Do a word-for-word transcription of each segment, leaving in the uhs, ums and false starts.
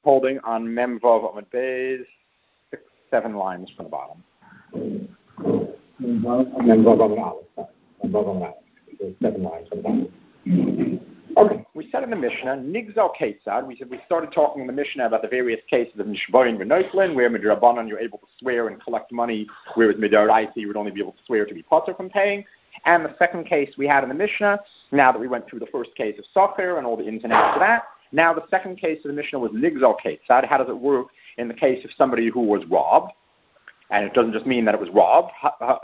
holding on Memvov Amud Beis, six, seven lines from the bottom. Memvov Amud Aleph, Memvov Amud Aleph, seven lines from the bottom. Okay, we said in the Mishnah, Nigzal Ketzad, we said we started talking in the Mishnah about the various cases of Nishborin and Noitlin, where Midrabanan you're able to swear and collect money, whereas Midaraita you would only be able to swear to be potter from paying. And the second case we had in the Mishnah, now that we went through the first case of Socher and all the ins and outs of that, now the second case of the Mishnah was Nigzal Ketzad. How does it work in the case of somebody who was robbed? And it doesn't just mean that it was robbed.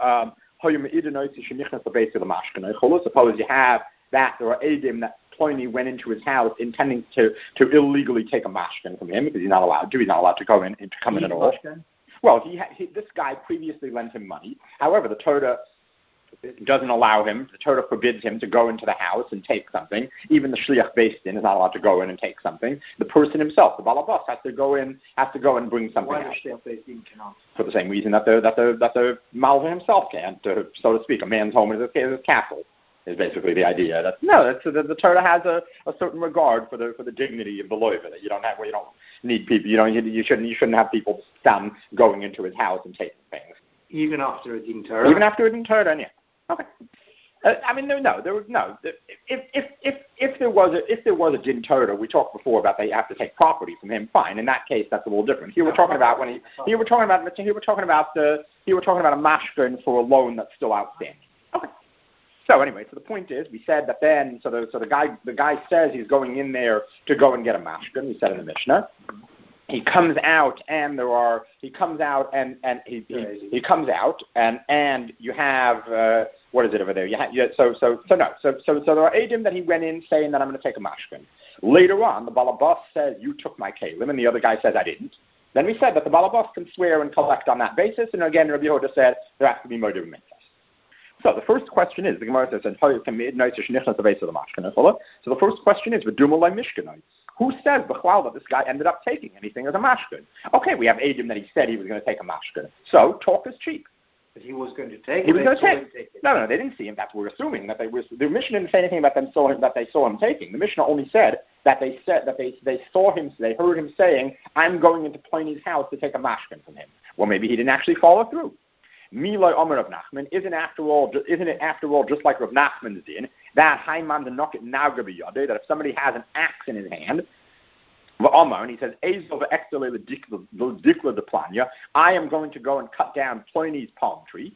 Suppose you have that there are Edim that Pliny went into his house intending to, to illegally take a mashkin from him because he's not allowed to. He's not allowed to go in to come in at all. Well, he, he this guy previously lent him money. However, the Torah doesn't allow him. The Torah forbids him to go into the house and take something. Even the shliach beis din is not allowed to go in and take something. The person himself, the balabas, has to go in, has to go and bring something Why out. the shliach beis din cannot? For the same reason that the that the that the malva himself can't, uh, so to speak. A man's home is his, his castle. Is basically the idea that no, that's, the, the Torah has a, a certain regard for the for the dignity of the loiva. That you don't have, well, you don't need people. You don't. You, you shouldn't. You shouldn't have people down going into his house and taking things. Even after a din Torah. Even after a din Torah, yeah. Okay. Uh, I mean, no, no, there was no. If if if if there was a if there was a din Torah, we talked before about they have to take property from him. Fine. In that case, that's a little different. Here we're talking about when he. Here we're talking about. Here we're talking about the. Here we're talking about a mashkin for a loan that's still outstanding. Okay. So anyway, so the point is, we said that then, so the so the guy the guy says he's going in there to go and get a mashkin. We said in the Mishnah, he comes out and there are he comes out and and he he, he comes out and and you have uh, what is it over there? You have, you, so so so no so so so there are edim that he went in saying that I'm going to take a mashkin. Later on, the balabas says you took my kalim, and the other guy says I didn't. Then we said that the balabas can swear and collect on that basis, and again, Rabbi Yehuda said there has to be moed mitzvah. So the first question is, the Gemara says, so the first question is, who says b'chlal that this guy ended up taking anything as a mashkin? Okay, we have Adam that he said he was going to take a mashkin. So talk is cheap. But he was going to take he it. Was going to take. take it. No, no, they didn't see him. That's what we're assuming that they were. The Mishnah didn't say anything about them saw him that they saw him taking. The Mishnah only said that they said that they they saw him. They heard him saying, "I'm going into Pliny's house to take a mashkin from him." Well, maybe he didn't actually follow through. Miloi Omer Rav Nachman isn't after all isn't it after all just like Rav Nachman's din that Haiman the knock it naga biyade that if somebody has an axe in his hand, and he says Ezel ve'ektele l'dikla de planya, I am going to go and cut down Pliny's palm tree.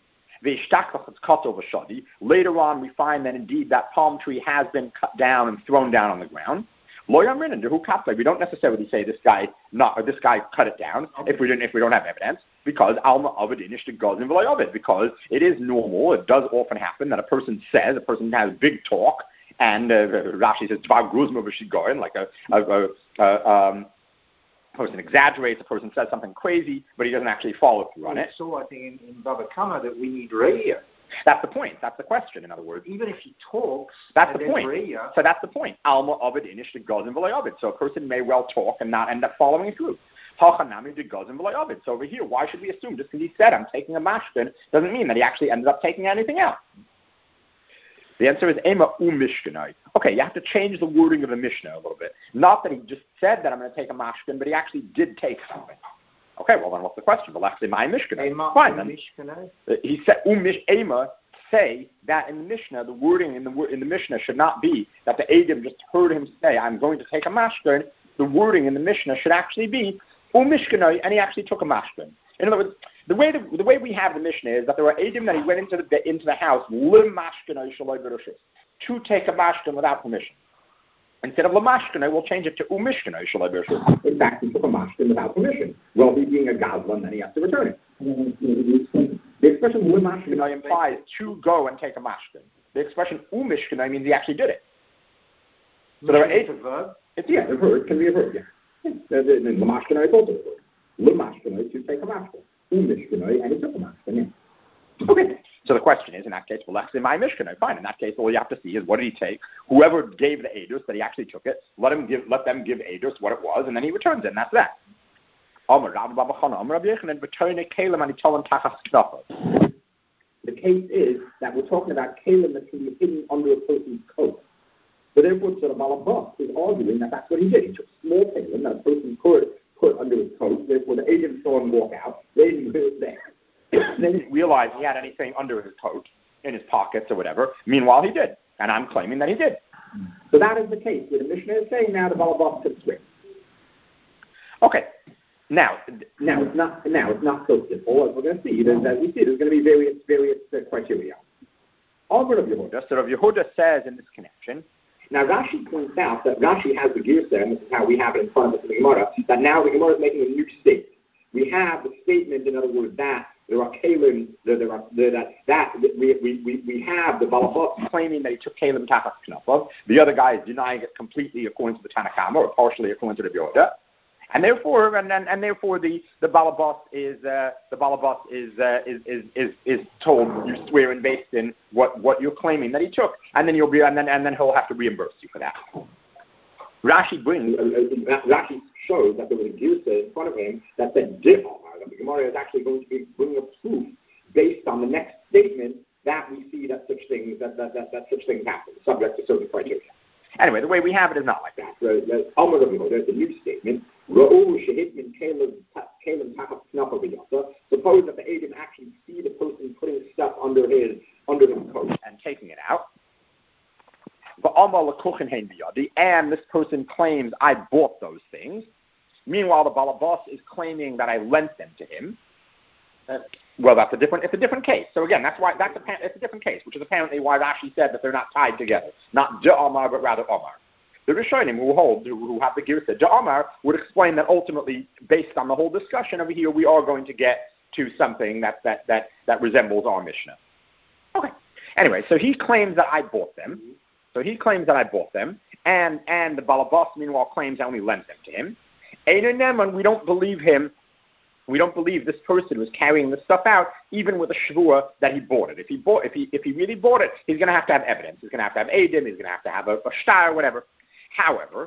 Later on, we find that indeed that palm tree has been cut down and thrown down on the ground. We don't necessarily say this guy not or this guy cut it down if we didn't if we don't have evidence, because alma avadinish to gozin v'layovid, because it is normal, it does often happen that a person says, a person has big talk, and uh, Rashi says dvar gruzma v'shigoyin, like a, a, a, a um, person exaggerates, a person says something crazy, but he doesn't actually follow through on it. So I think in, in Baba Kama that we need radio. That's the point. That's the question, in other words. Even if he talks, that's the point. Raya, so that's the point. Alma Ovid Inish to Gozin V'Layovid. So a person may well talk and not end up following through. Hachanami to Gozin V'Layovid. So over here, why should we assume just because he said I'm taking a mashkin doesn't mean that he actually ended up taking anything else? The answer is Ema U Mishkanai. Okay, you have to change the wording of the Mishnah a little bit. Not that he just said that I'm going to take a mashkin, but he actually did take something. Okay, well then what's the question? Well, actually, my Mishkanai. Fine then. He said Umish Ema say that in the Mishnah, the wording in the in the Mishnah should not be that the Adam just heard him say I'm going to take a mashkin. The wording in the Mishnah should actually be Umishkanai, and he actually took a mashkin. In other words, the way the, the way we have the Mishnah is that there were Adam that he went into the into the house lim mashkanai shaloi b'rishus to take a mashkin without permission. Instead of lamashkanai, we'll change it to umishkanai shaloi b'rishus. In fact, he took a mashkin without permission. Well, he being a gazlan, then he has to return it. The expression limashkanai implies to go and take a mashkin. The expression umishkanai means he actually did it. So there are eight. verb. It's yeah, a verb can be a verb. Yeah. Lamashkanai is also a verb. Limashkanai to take a mashkin. Umishkanai and he took a mashkin. Yeah. Okay. So the question is, in that case, well, let's say my mishkanai. Fine. In that case, all you have to see is what did he take? Whoever gave the edus that he actually took it, let him give, let them give edus what it was, and then he returns it, and that's that. The case is that we're talking about kalim that can be hidden under a person's coat. So therefore, so the Balabas is arguing that that's what he did. He took small kalim that a person could put under his coat. Therefore, the Eidim saw him walk out. They didn't know it was there. They didn't realize he had anything under his coat, in his pockets or whatever. Meanwhile, he did. And I'm claiming that he did. So that is the case. Where the Mishnah is saying now the Balabas could swim. Okay. Now, now it's not. Now it's not so simple as we're going to see. There's, as we see, there's going to be various various uh, criteria. Over Rav Yehuda. So Rav Yehuda says in this connection. Now Rashi points out that Rashi has the Girsa, and this is how we have it in front of us in the Gemara. That now the Gemara is making a new statement. We have the statement, in other words, that there are kalim, there are that that we we we, we have the Balabas claiming that he took kalim tachas knafov. The other guy is denying it completely according to the Tanna Kamma, or partially according to the Rav Yehuda. And therefore, and, and, and therefore, the the Balabas is uh, the Balabas is, uh, is is is is told you swear and based in what, what you're claiming that he took, and then you'll be and then and then he'll have to reimburse you for that. Rashi brings uh, uh, Rashi shows that there was a Girsa in front of him that said Dif Omar. That the Gemara is actually going to be bringing a proof based on the next statement that we see that such things that that, that, that such things happen, subject to certain criteria. Anyway, the way we have it is not like that. There's a new statement. Suppose that the Eidim actually see the person putting stuff under his under his coat and taking it out. And this person claims I bought those things. Meanwhile, the Balabas is claiming that I lent them to him. Uh, well, that's a different. It's a different case. So again, that's why that's a it's a different case, which is apparently why Rashi said that they're not tied together, not de Omar, but rather Omar. The Rishonim who hold, who, who have the Girsa de Omar, would explain that ultimately, based on the whole discussion over here, we are going to get to something that that that that resembles our Mishnah. Okay. Anyway, so he claims that I bought them. So he claims that I bought them, and and the Balabas meanwhile claims I only lent them to him. Ein Neman, we don't believe him. We don't believe this person was carrying the stuff out, even with a shvua that he bought it. If he bought, if he if he really bought it, he's going to have to have evidence. He's going to have to have edim. He's going to have to have a, a shtar, whatever. However,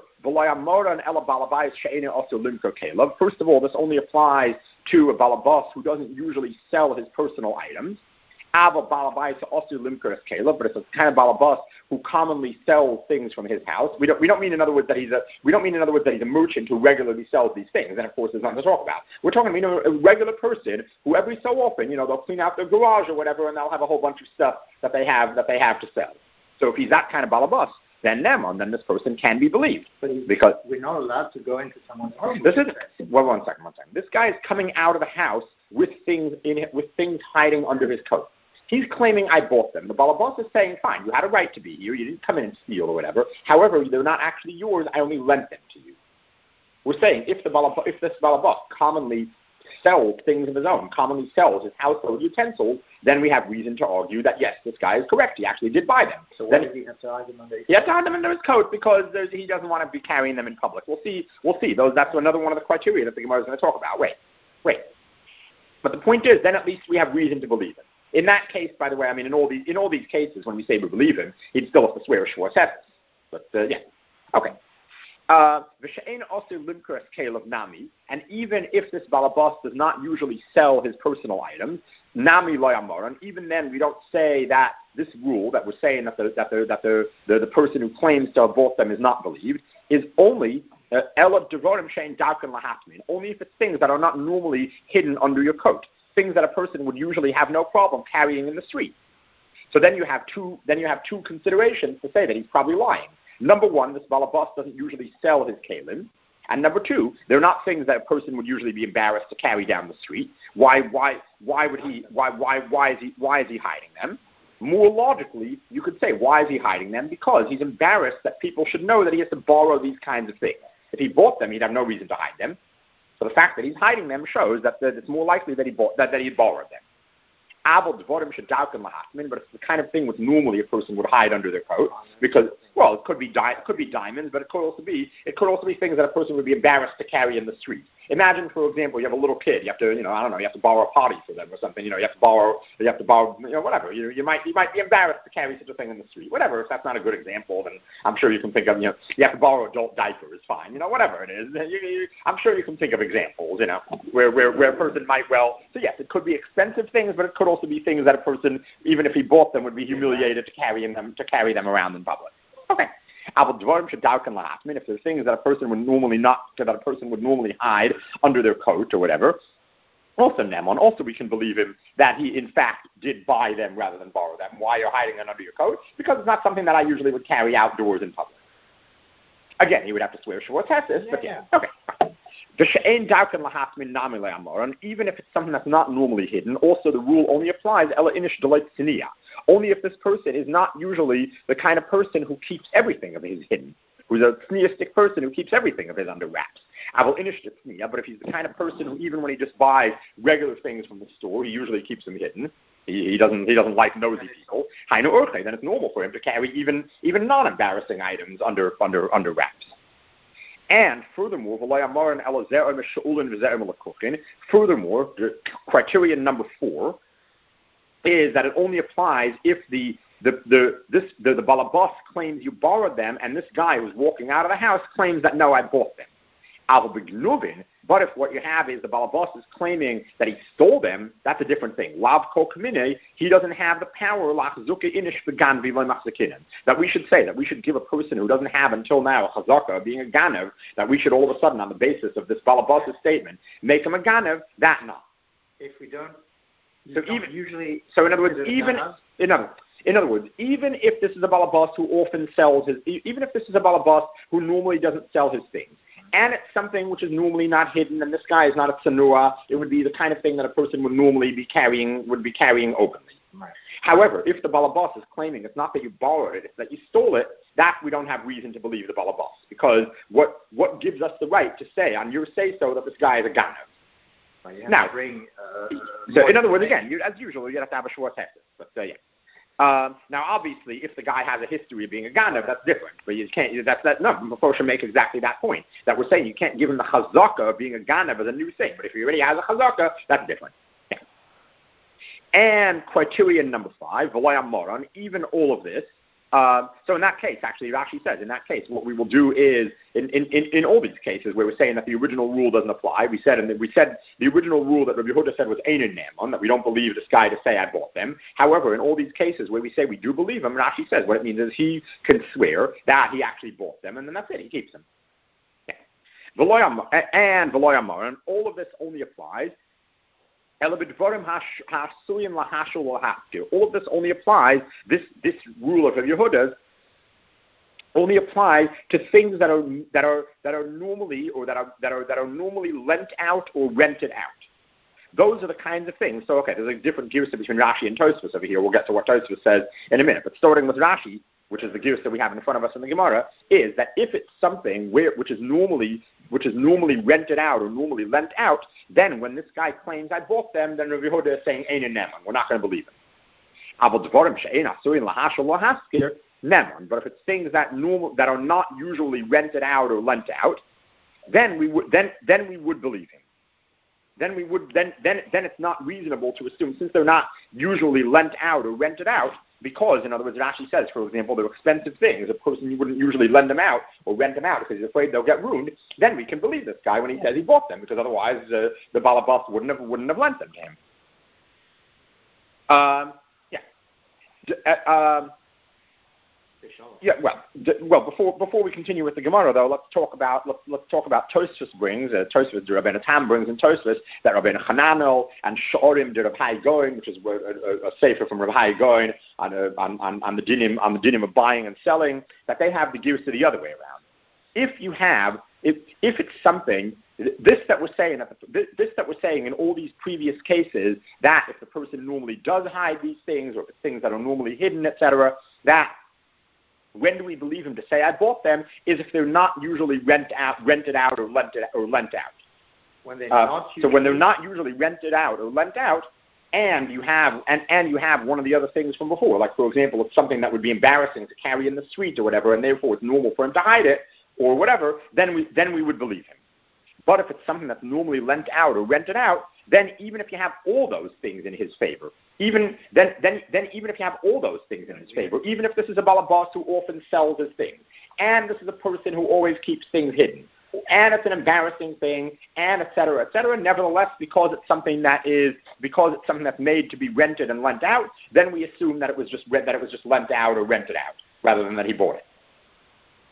first of all, this only applies to a balabas who doesn't usually sell his personal items. But it's a kind of balabas who commonly sells things from his house. We don't we don't mean in other words that he's a we don't mean in other words that he's a merchant who regularly sells these things. And of course, there's nothing to talk about. We're talking you know a regular person who every so often you know they'll clean out their garage or whatever, and they'll have a whole bunch of stuff that they have that they have to sell. So if he's that kind of balabas, then Neman, then this person can be believed. But because we're not allowed to go into someone's home. This is well, one second, one second. This guy is coming out of the house with things in it, with things hiding under his coat. He's claiming I bought them. The Balabas is saying, fine, you had a right to be here. You didn't come in and steal or whatever. However, they're not actually yours. I only lent them to you. We're saying if the Balabas, if this Balabas commonly sells things of his own, commonly sells his household utensils, then we have reason to argue that, yes, this guy is correct. He actually did buy them. So why then, does he have to hide them under his coat? He has to hide them under his coat because he doesn't want to be carrying them in public. We'll see. We'll see. Those, that's another one of the criteria that the Gemara is going to talk about. Wait, wait. But the point is, then at least we have reason to believe him. In that case, by the way, I mean, in all these in all these cases, when we say we believe him, he'd still have to swear a shvur sefer. But, uh, yeah. Okay. Uh, and even if this balabas does not usually sell his personal items, nami loyamaran, even then we don't say that this rule that we're saying that the that the that the the, the person who claims to have bought them is not believed is only ela devorim shein darken lahatmin, only if it's things that are not normally hidden under your coat, things that a person would usually have no problem carrying in the street. So then you have two then you have two considerations to say that he's probably lying. Number one, this balabas doesn't usually sell his kalim. And number two, they're not things that a person would usually be embarrassed to carry down the street. Why why why would he why why why is he why is he hiding them? More logically, you could say, why is he hiding them? Because he's embarrassed that people should know that he has to borrow these kinds of things. If he bought them, he'd have no reason to hide them. So the fact that he's hiding them shows that, that it's more likely that he bought that, that he borrowed them. But it's the kind of thing which normally a person would hide under their coat because, well, it could be di- it could be diamonds, but it could also be it could also be things that a person would be embarrassed to carry in the street. Imagine, for example, you have a little kid. You have to, you know, I don't know, you have to borrow a potty for them or something. You know, you have to borrow, you have to borrow, you know, whatever. You, you might, you might be embarrassed to carry such a thing in the street. Whatever. If that's not a good example, then I'm sure you can think of, you know, you have to borrow adult diapers. Fine. You know, whatever it is. You, you, I'm sure you can think of examples. You know, where where where a person might well. So yes, it could be expensive things, but it could also be things that a person, even if he bought them, would be humiliated to carry in them to carry them around in public. Okay. If there's things that a person would normally not, that a person would normally hide under their coat or whatever, also Nemon, also we can believe him that he in fact did buy them rather than borrow them. Why you're hiding them under your coat? Because it's not something that I usually would carry outdoors in public. Again, he would have to swear Shavuot Tessis, but yeah, okay. And even if it's something that's not normally hidden, also the rule only applies only if this person is not usually the kind of person who keeps everything of his hidden, who's a tzniistic person who keeps everything of his under wraps. But if he's the kind of person who even when he just buys regular things from the store, he usually keeps them hidden. He, he doesn't he doesn't like nosy people. Then it's normal for him to carry even even non-embarrassing items under under under wraps. And furthermore, furthermore, criterion number four is that it only applies if the the the this the, the balabas claims you borrowed them, and this guy who's walking out of the house claims that no, I bought them. But if what you have is the balabas is claiming that he stole them, that's a different thing. Lav kol kamine, he doesn't have the power that we should say, that we should give a person who doesn't have until now a chazaka, being a ganev, that we should all of a sudden, on the basis of this balabas' statement, make him a ganev, that not. If we don't, so don't even usually, so in other words, even in other in other words, even if this is a balabas who often sells his, even if this is a balabas who normally doesn't sell his things, and it's something which is normally not hidden, and this guy is not a tsanua, it would be the kind of thing that a person would normally be carrying, would be carrying openly. Right. However, if the balabas is claiming it's not that you borrowed it, it's that you stole it, that we don't have reason to believe the balabas, because what what gives us the right to say on your say-so that this guy is a ganev? Well, you have now, to bring, uh, so in other words, again, you, as usual, you have to have a short text, but uh, yeah. Um, now, obviously, if the guy has a history of being a ganev, that's different. But you can't. That's that. No, Mephoshim should make exactly that point. That we're saying you can't give him the chazaka of being a ganev as a new thing. But if he already has a chazaka, that's different. Yeah. And criterion number five, v'loyam moron. Even all of this. Uh, so in that case, actually, Rashi says, in that case, what we will do is, in, in, in, in all these cases where we're saying that the original rule doesn't apply, we said, and we said the original rule that Rabbi Yehuda said was Einen Ne'eman, that we don't believe this guy to say I bought them. However, in all these cases where we say we do believe him, Rashi says what it means is he can swear that he actually bought them, and then that's it, he keeps them. Yeah. And V'loyam, and all of this only applies. All of this only applies, this, this rule of Rabbi Yehuda's only applies to things that are that are that are normally or that are that are that are normally lent out or rented out. Those are the kinds of things. So okay, there's a different girsa between Rashi and Tosfos over here. We'll get to what Tosfos says in a minute. But starting with Rashi, which is the girsa we have in front of us in the Gemara, is that if it's something where which is normally which is normally rented out or normally lent out, then when this guy claims I bought them, then Rabbi Yehuda is saying Einen Ne'eman. We're not going to believe him. But if it's things that normal that are not usually rented out or lent out, then we would then then we would believe him. Then we would then then then it's not reasonable to assume, since they're not usually lent out or rented out, because in other words, Rashi says, for example, they're expensive things. A person you wouldn't usually lend them out or rent them out because he's afraid they'll get ruined. Then we can believe this guy when he says he bought them, because otherwise uh, the balabas wouldn't have wouldn't have lent them to him. Um, yeah. D- uh, um, Yeah, well, d- well. Before before we continue with the Gemara, though, let's talk about let's, let's talk about Tosfos brings. Uh, Tosfos, Rabbeinu Tam brings in Tosfos that Rabbeinu Hananel and Shorim did Rav Hai Goin, which is a, a, a sefer from Rav Hai Goin on, on on on the dinim on the dinim of buying and selling. That they have the girsa the other way around. If you have if if it's something. This that we're saying, this that we're saying in all these previous cases, that if the person normally does hide these things, or if it's things that are normally hidden, et cetera, that when do we believe him to say I bought them is if they're not usually rent out, rented out or lent or lent out. When they're uh, not so when they're not usually rented out or lent out, and you have and, and you have one of the other things from before, like for example, it's something that would be embarrassing to carry in the street or whatever, and therefore it's normal for him to hide it or whatever, then we then we would believe him. But if it's something that's normally lent out or rented out, then even if you have all those things in his favor, even then, then, then even if you have all those things in his favor, even if this is a balabas who often sells his things, and this is a person who always keeps things hidden, and it's an embarrassing thing, and et cetera, et cetera, nevertheless, because it's something that is because it's something that's made to be rented and lent out, then we assume that it was just that it was just lent out or rented out rather than that he bought it.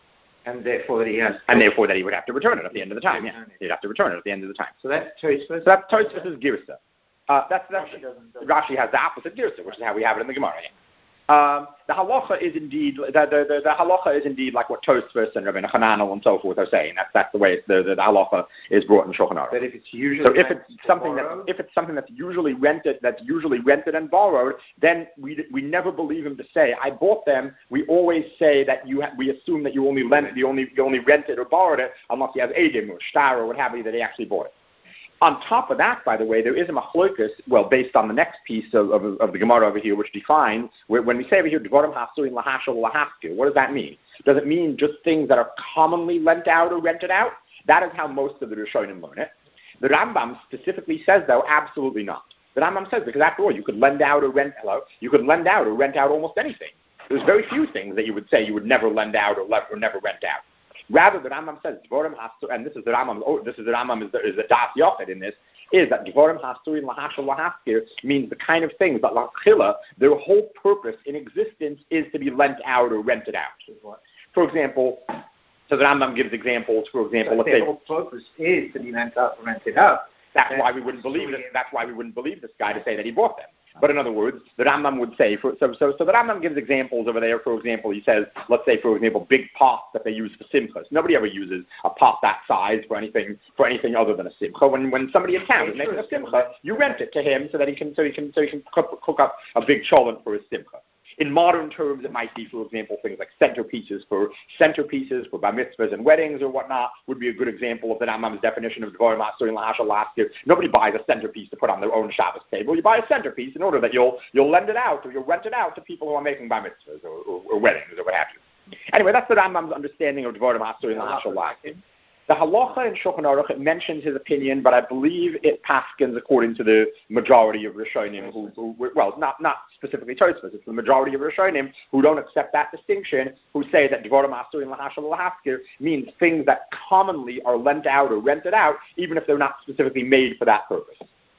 And therefore he has. And therefore that he would have to return it at the end of the time. Yeah, he'd have to return it at the end of the time. So that's Tosfos. So that's Tosfos' girsa. Uh, that's that's Rashi, doesn't, doesn't. Rashi has the opposite girsa, which is how we have it in the Gemara. Yeah. Um, the halacha is indeed the, the, the, the halacha is indeed like what Tosfos and Rabbeinu Hananel and so forth are saying. That's that's the way it's, the, the the halacha is brought in Shulchan Aruch. But if it's usually so if it's something that if it's something that's usually rented that's usually rented and borrowed, then we we never believe him to say I bought them. We always say that you ha- we assume that you only lent you only you only rented or borrowed it unless you have edim or shtar or what have you that he actually bought it. On top of that, by the way, there is a machlokus, well, based on the next piece of, of, of the Gemara over here, which defines, when we say over here, Dvorim Hasurin Lahashal Lahasku, what does that mean? Does it mean just things that are commonly lent out or rented out? That is how most of the Rishonim learn it. The Rambam specifically says, though, absolutely not. The Rambam says, because after all, you could lend out or rent, hello, you could lend out or rent out almost anything. There's very few things that you would say you would never lend out or, le- or never rent out. Rather, the Rambam says, Dvorim Hasurin, and this is the Rambam, oh, this is the Rambam, is the, is the Das Yochid in this, is that Dvorim Hasurin Lahashal Lahaskir means the kind of things that Lachila, their whole purpose in existence is to be lent out or rented out. For example, so the Rambam gives examples, for example, so let's their say, whole purpose is to be lent out or rented out. That's then, why we wouldn't believe this. That's why we wouldn't believe this guy to say that he bought them. But in other words, the Rambam would say, for, so, so, so the Rambam gives examples over there. For example, he says, let's say, for example, big pots that they use for simchas. Nobody ever uses a pot that size for anything for anything other than a simcha. When when somebody in town is making a simcha, you rent it to him so that he can so he can so he can cook, cook up a big cholent for his simcha. In modern terms, it might be, for example, things like centerpieces for centerpieces for bar mitzvahs and weddings or whatnot would be a good example of the Rambam's definition of Dvorim Hasurin Lahashal Lahaskir. Nobody buys a centerpiece to put on their own Shabbos table. You buy a centerpiece in order that you'll you'll lend it out or you'll rent it out to people who are making bar mitzvahs or, or, or weddings or what have you. Anyway, that's the Rambam's understanding of Dvorim Hasurin Lahashal Lahaskir. The halacha in Shulchan Aruch, it mentions his opinion, but I believe it paskins according to the majority of Rishonim who, who well, not not specifically Tosfos, it's the majority of Rishonim who don't accept that distinction, who say that Dvorim Hasurin Lahashal Lahaskir means things that commonly are lent out or rented out, even if they're not specifically made for that purpose.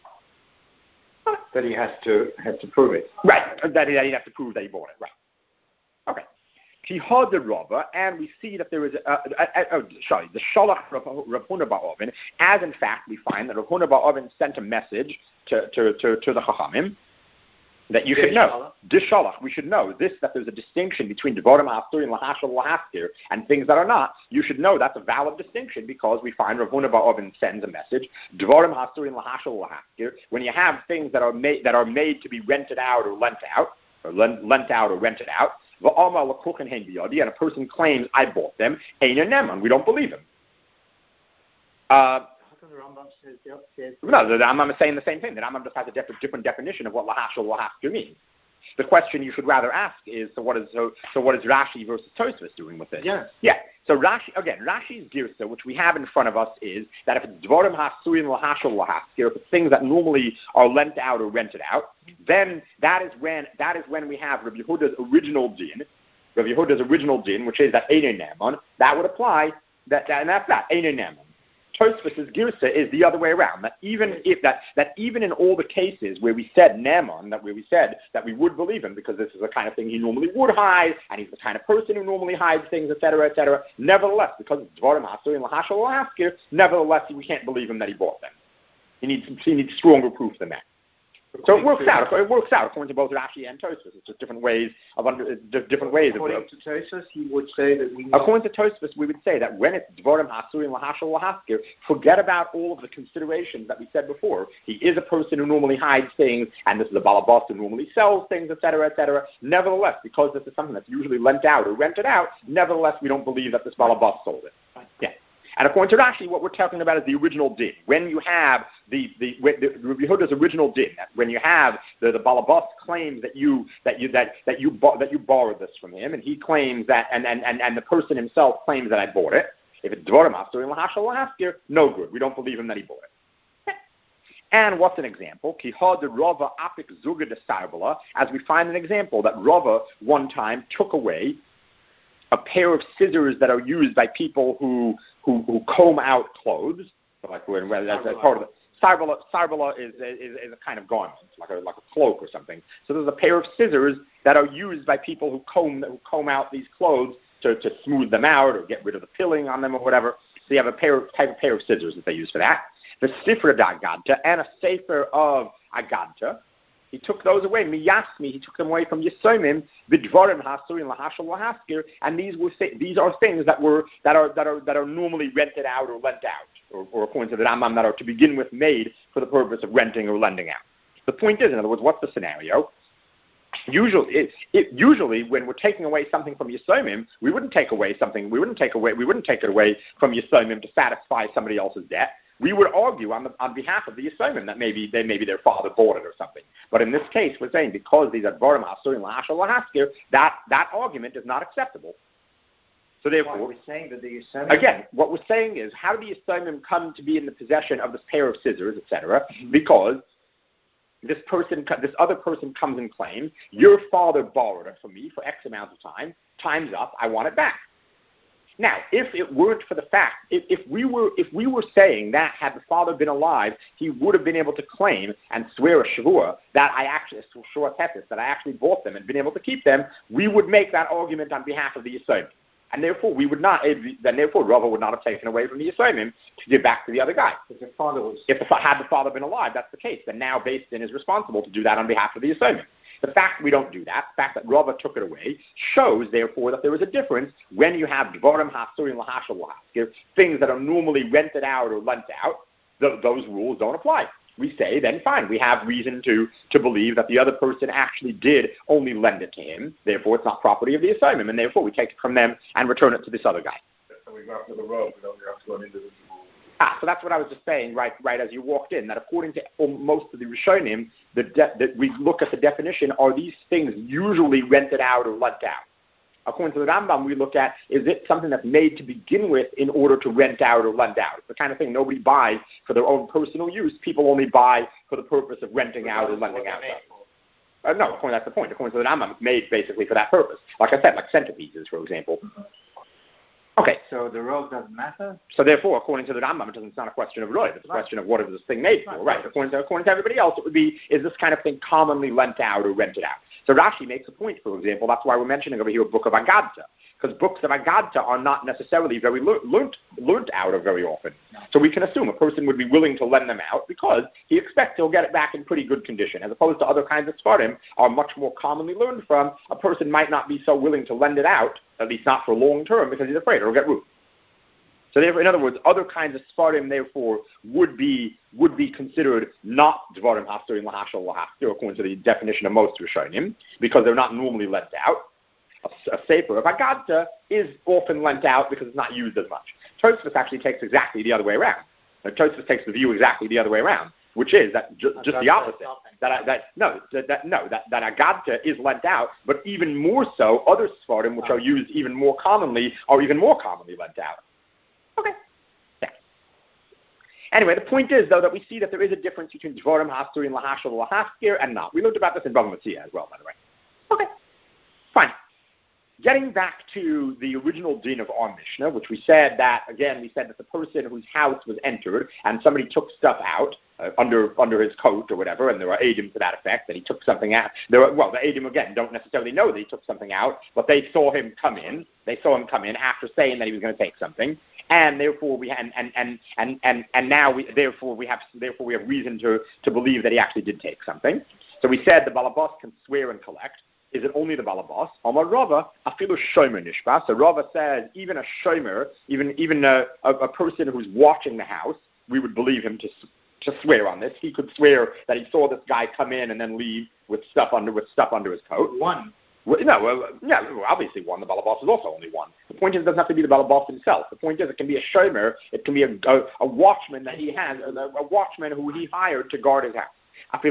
That he has to have to prove it. Right, that he'd have to prove that he bought it, right. Okay. Kihod the Rava, and we see that there is a, a, a, a oh, sorry, the Shalach Rav Huna bar Ovin, as in fact we find that Rav Huna bar Ovin sent a message to, to, to, to the Chachamim that you should know. This Shalach, we should know this, that there's a distinction between Dvorim Hasurin Lahashal Lahaskir and things that are not. You should know that's a valid distinction because we find Rav Huna bar Ovin sends a message, Dvorim Hasurin Lahashal Lahaskir, when you have things that are made that are made to be rented out or lent out, or lent, lent out or rented out, and a person claims, I bought them, we don't believe him. Uh, How come the Rambam says the opposite? No, the Rambam is saying the same thing. The Rambam just has a different, different definition of what Lahashal Lahaskir means. The question you should rather ask is, so what is so, so what is Rashi versus Tosfos doing with this? Yes. Yeah. So Rashi, again, Rashi's girsa, which we have in front of us, is that if it's Dvorim Hasurin Lahashal Lahaskir, if it's things that normally are lent out or rented out, then that is when that is when we have Rabbi Yehuda's original din, Rabbi Yehuda's original din, which is that Einei Ne'eman, that would apply, that, that and that's that, Einei Ne'eman. Tosfos' girsa is the other way around. That even if that that even in all the cases where we said Naaman, that where we said that we would believe him because this is the kind of thing he normally would hide, and he's the kind of person who normally hides things, et cetera, et cetera. Nevertheless, because it's Dvorim Hasurin Lahashal Lahaskir, nevertheless we can't believe him that he bought them. He needs he needs stronger proof than that. So it works out. It works out according to both Rashi and Tosfos. It's just different ways of under, different ways according of. According to Tosfos, he would say that we. Know. According to Tosfos, we would say that when it's Dvorim Hasurin Lahashal Lahaskir, forget about all of the considerations that we said before. He is a person who normally hides things, and this is a balabas who normally sells things, et cetera, et cetera. Nevertheless, because this is something that's usually lent out or rented out, nevertheless we don't believe that this balabas sold it. Yeah. And according to Rashi, what we're talking about is the original din. When you have the the, the Rabbi Yehuda's original din, when you have the, the balabas claims that you that you that that you bo- that you borrowed this from him, and he claims that, and, and, and, and the person himself claims that I bought it. If it's Dvorim Hasurin Lahashal Lahaskir, no good. We don't believe him that he bought it. And what's an example? Kihad Rava Apik Zuga de Sarbala, as we find an example that Rava one time took away a pair of scissors that are used by people who who, who comb out clothes, so like when, when that's part of the sarbala. Sarbala is, is is a kind of garment, like a like a cloak or something. So there's a pair of scissors that are used by people who comb who comb out these clothes to, to smooth them out or get rid of the pilling on them or whatever. So you have a pair of, type of pair of scissors that they use for that. The Sifra d'Agadta and a Sefer of Agadta. He took those away. Miyasmi, he took them away from Yisomim, B'dvarim hasurim lahashal lahaskir, and these were these are things that were that are that are that are normally rented out or lent out, or, or according to the Rambam, that are to begin with made for the purpose of renting or lending out. The point is, in other words, what's the scenario? Usually, it, it, usually when we're taking away something from Yisomim, we wouldn't take away something. We wouldn't take away. We wouldn't take it away from Yisomim to satisfy somebody else's debt. We would argue on the, on behalf of the Yisomim that maybe they maybe their father bought it or something. But in this case, we're saying because these are Dvarim Hasurim Lahashal Lahaskir, that that argument is not acceptable. So therefore, well, we're saying that the Yisomim, again, what we're saying is, how do the Yisomim come to be in the possession of this pair of scissors, et cetera? Mm-hmm. Because this person, this other person comes and claims, your father borrowed it from me for X amount of time. Time's up. I want it back. Now, if it weren't for the fact, if, if we were if we were saying that had the father been alive, he would have been able to claim and swear a shavua that I actually shavua tefis, that I actually bought them and been able to keep them, we would make that argument on behalf of the Yisomim. And therefore, we would not. Then, therefore, Rava would not have taken away from the Yisomim to give back to the other guy. If the father was, if the, had the father been alive, that's the case. Then now Beis Din is responsible to do that on behalf of the Yisomim. The fact we don't do that, the fact that Rava took it away, shows, therefore, that there is a difference when you have Dvarim Hasurim Lahashal Lahaskir, things that are normally rented out or lent out. Th- those rules don't apply. We say, then fine, we have reason to, to believe that the other person actually did only lend it to him, therefore it's not property of the Yisomim, and therefore we take it from them and return it to this other guy. And we go after the road, we don't have to go into the Ah, so that's what I was just saying, right, right as you walked in, that according to most of the Rishonim, the de- that we look at the definition, are these things usually rented out or lent out? According to the Rambam, we look at, is it something that's made to begin with in order to rent out or lend out? It's the kind of thing nobody buys for their own personal use. People only buy for the purpose of renting out or lending out. Uh, no, according, that's the point. According to the Rambam, it's made basically for that purpose. Like I said, like centerpieces, for example. Okay. So the road doesn't matter? So therefore, according to the Rambam, it doesn't, it's not a question of road. It's a right. question of what is this thing made for, right? right. According to, according to everybody else, it would be, is this kind of thing commonly lent out or rented out? So Rashi makes a point, for example, that's why we're mentioning over here a book of Agadta, because books of Agadta are not necessarily very learnt, learnt out of very often. So we can assume a person would be willing to lend them out because he expects he'll get it back in pretty good condition, as opposed to other kinds of Sfarim are much more commonly learned from. A person might not be so willing to lend it out, at least not for long term, because he's afraid it'll get ruined. So therefore, in other words, other kinds of Sfarim, therefore, would be would be considered not Dvarim Hasurim Lahashal Lahaskir, according to the definition of most Rishonim, because they're not normally lent out. A, a Sefer of Agadta is often lent out because it's not used as much. Tosfos actually takes exactly the other way around. Now, Tosfos takes the view exactly the other way around, which is that ju- just the opposite. That, that no, that, that no, that, that Agadta is lent out, but even more so, other Sfarim, which are used even more commonly, are even more commonly lent out. Okay. Yeah. Anyway, the point is, though, that we see that there is a difference between Dvarim Hasurim Lahashal Lahaskir and not. We learned about this in Bava Metzia as well, by the way. Okay. Fine. Getting back to the original din of our Mishnah, which we said that, again, we said that the person whose house was entered and somebody took stuff out uh, under under his coat or whatever, and there are Eidim to that effect, that he took something out. There are, well, the Eidim, again, don't necessarily know that he took something out, but they saw him come in. They saw him come in after saying that he was going to take something. And therefore we and and, and, and, and and now we therefore we have therefore we have reason to, to believe that he actually did take something. So we said the balabas can swear and collect. Is it only the balabas? Amar Rava, afilu shomer nishba. So Rava says even a shomer, even even a, a, a person who's watching the house, we would believe him to to swear on this. He could swear that he saw this guy come in and then leave with stuff under with stuff under his coat. One. Well, no, well, yeah, obviously one. The balabas is also only one. The point is it doesn't have to be the balabas himself. The point is it can be a shomer, it can be a, a, a watchman that he has, a, a watchman who he hired to guard his house. For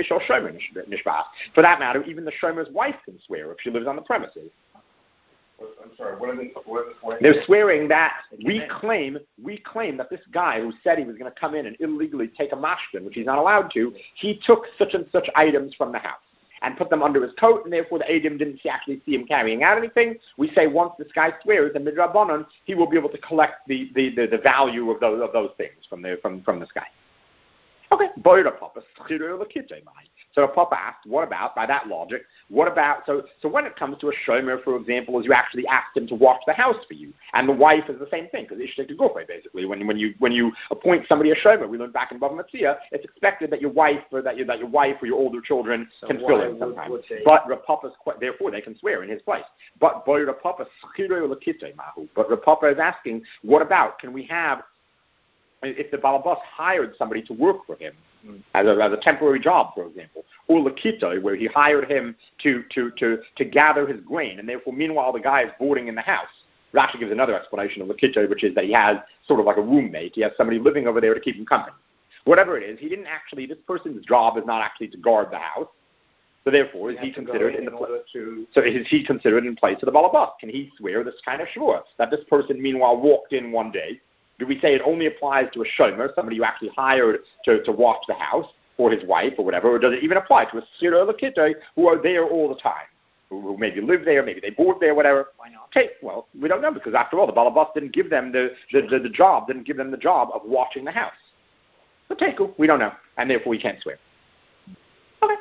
that matter, even the shomer's wife can swear if she lives on the premises. I'm sorry, what are they, what, what, They're swearing that we claim, we claim that this guy who said he was going to come in and illegally take a mashkin, which he's not allowed to, he took such and such items from the house and put them under his coat, and therefore the Eidim didn't see, actually see him carrying out anything. We say once this guy swears, and midrabanan, he will be able to collect the, the, the, the value of those of those things from the from, from this guy. Okay. So the Papa asked, what about, by that logic, what about, so so when it comes to a shomer, for example, is you actually asked him to watch the house for you. And the wife is the same thing, because ishtek to go basically. When when you when you appoint somebody a shomer, we learned back in Bava Metzia, it's expected that your wife or that your, that your wife or your older children so can fill in sometimes. Would, would but Rapapa's, therefore they can swear in his place. But boy Rapapa, but Rapapa is asking, what about, can we have, if the Balabas hired somebody to work for him, As a, as a temporary job, for example, or Lakito, where he hired him to, to, to, to gather his grain, and therefore, meanwhile, the guy is boarding in the house. Rashi gives another explanation of Lakito, which is that he has sort of like a roommate. He has somebody living over there to keep him company. Whatever it is, he didn't actually, this person's job is not actually to guard the house. So therefore, is he considered in, in the place? To... So is he considered in place of the Balabas? Can he swear this kind of shvua that this person, meanwhile, walked in one day? Do we say it only applies to a shomer, somebody you actually hired to, to watch the house, or his wife, or whatever, or does it even apply to a sira lakitoi who are there all the time, who, who maybe live there, maybe they board there, whatever? Why not? Okay, well, we don't know, because after all, the Balabas didn't give them the, the, the, the job, didn't give them the job of watching the house. So teku, we don't know, and therefore we can't swear. Okay.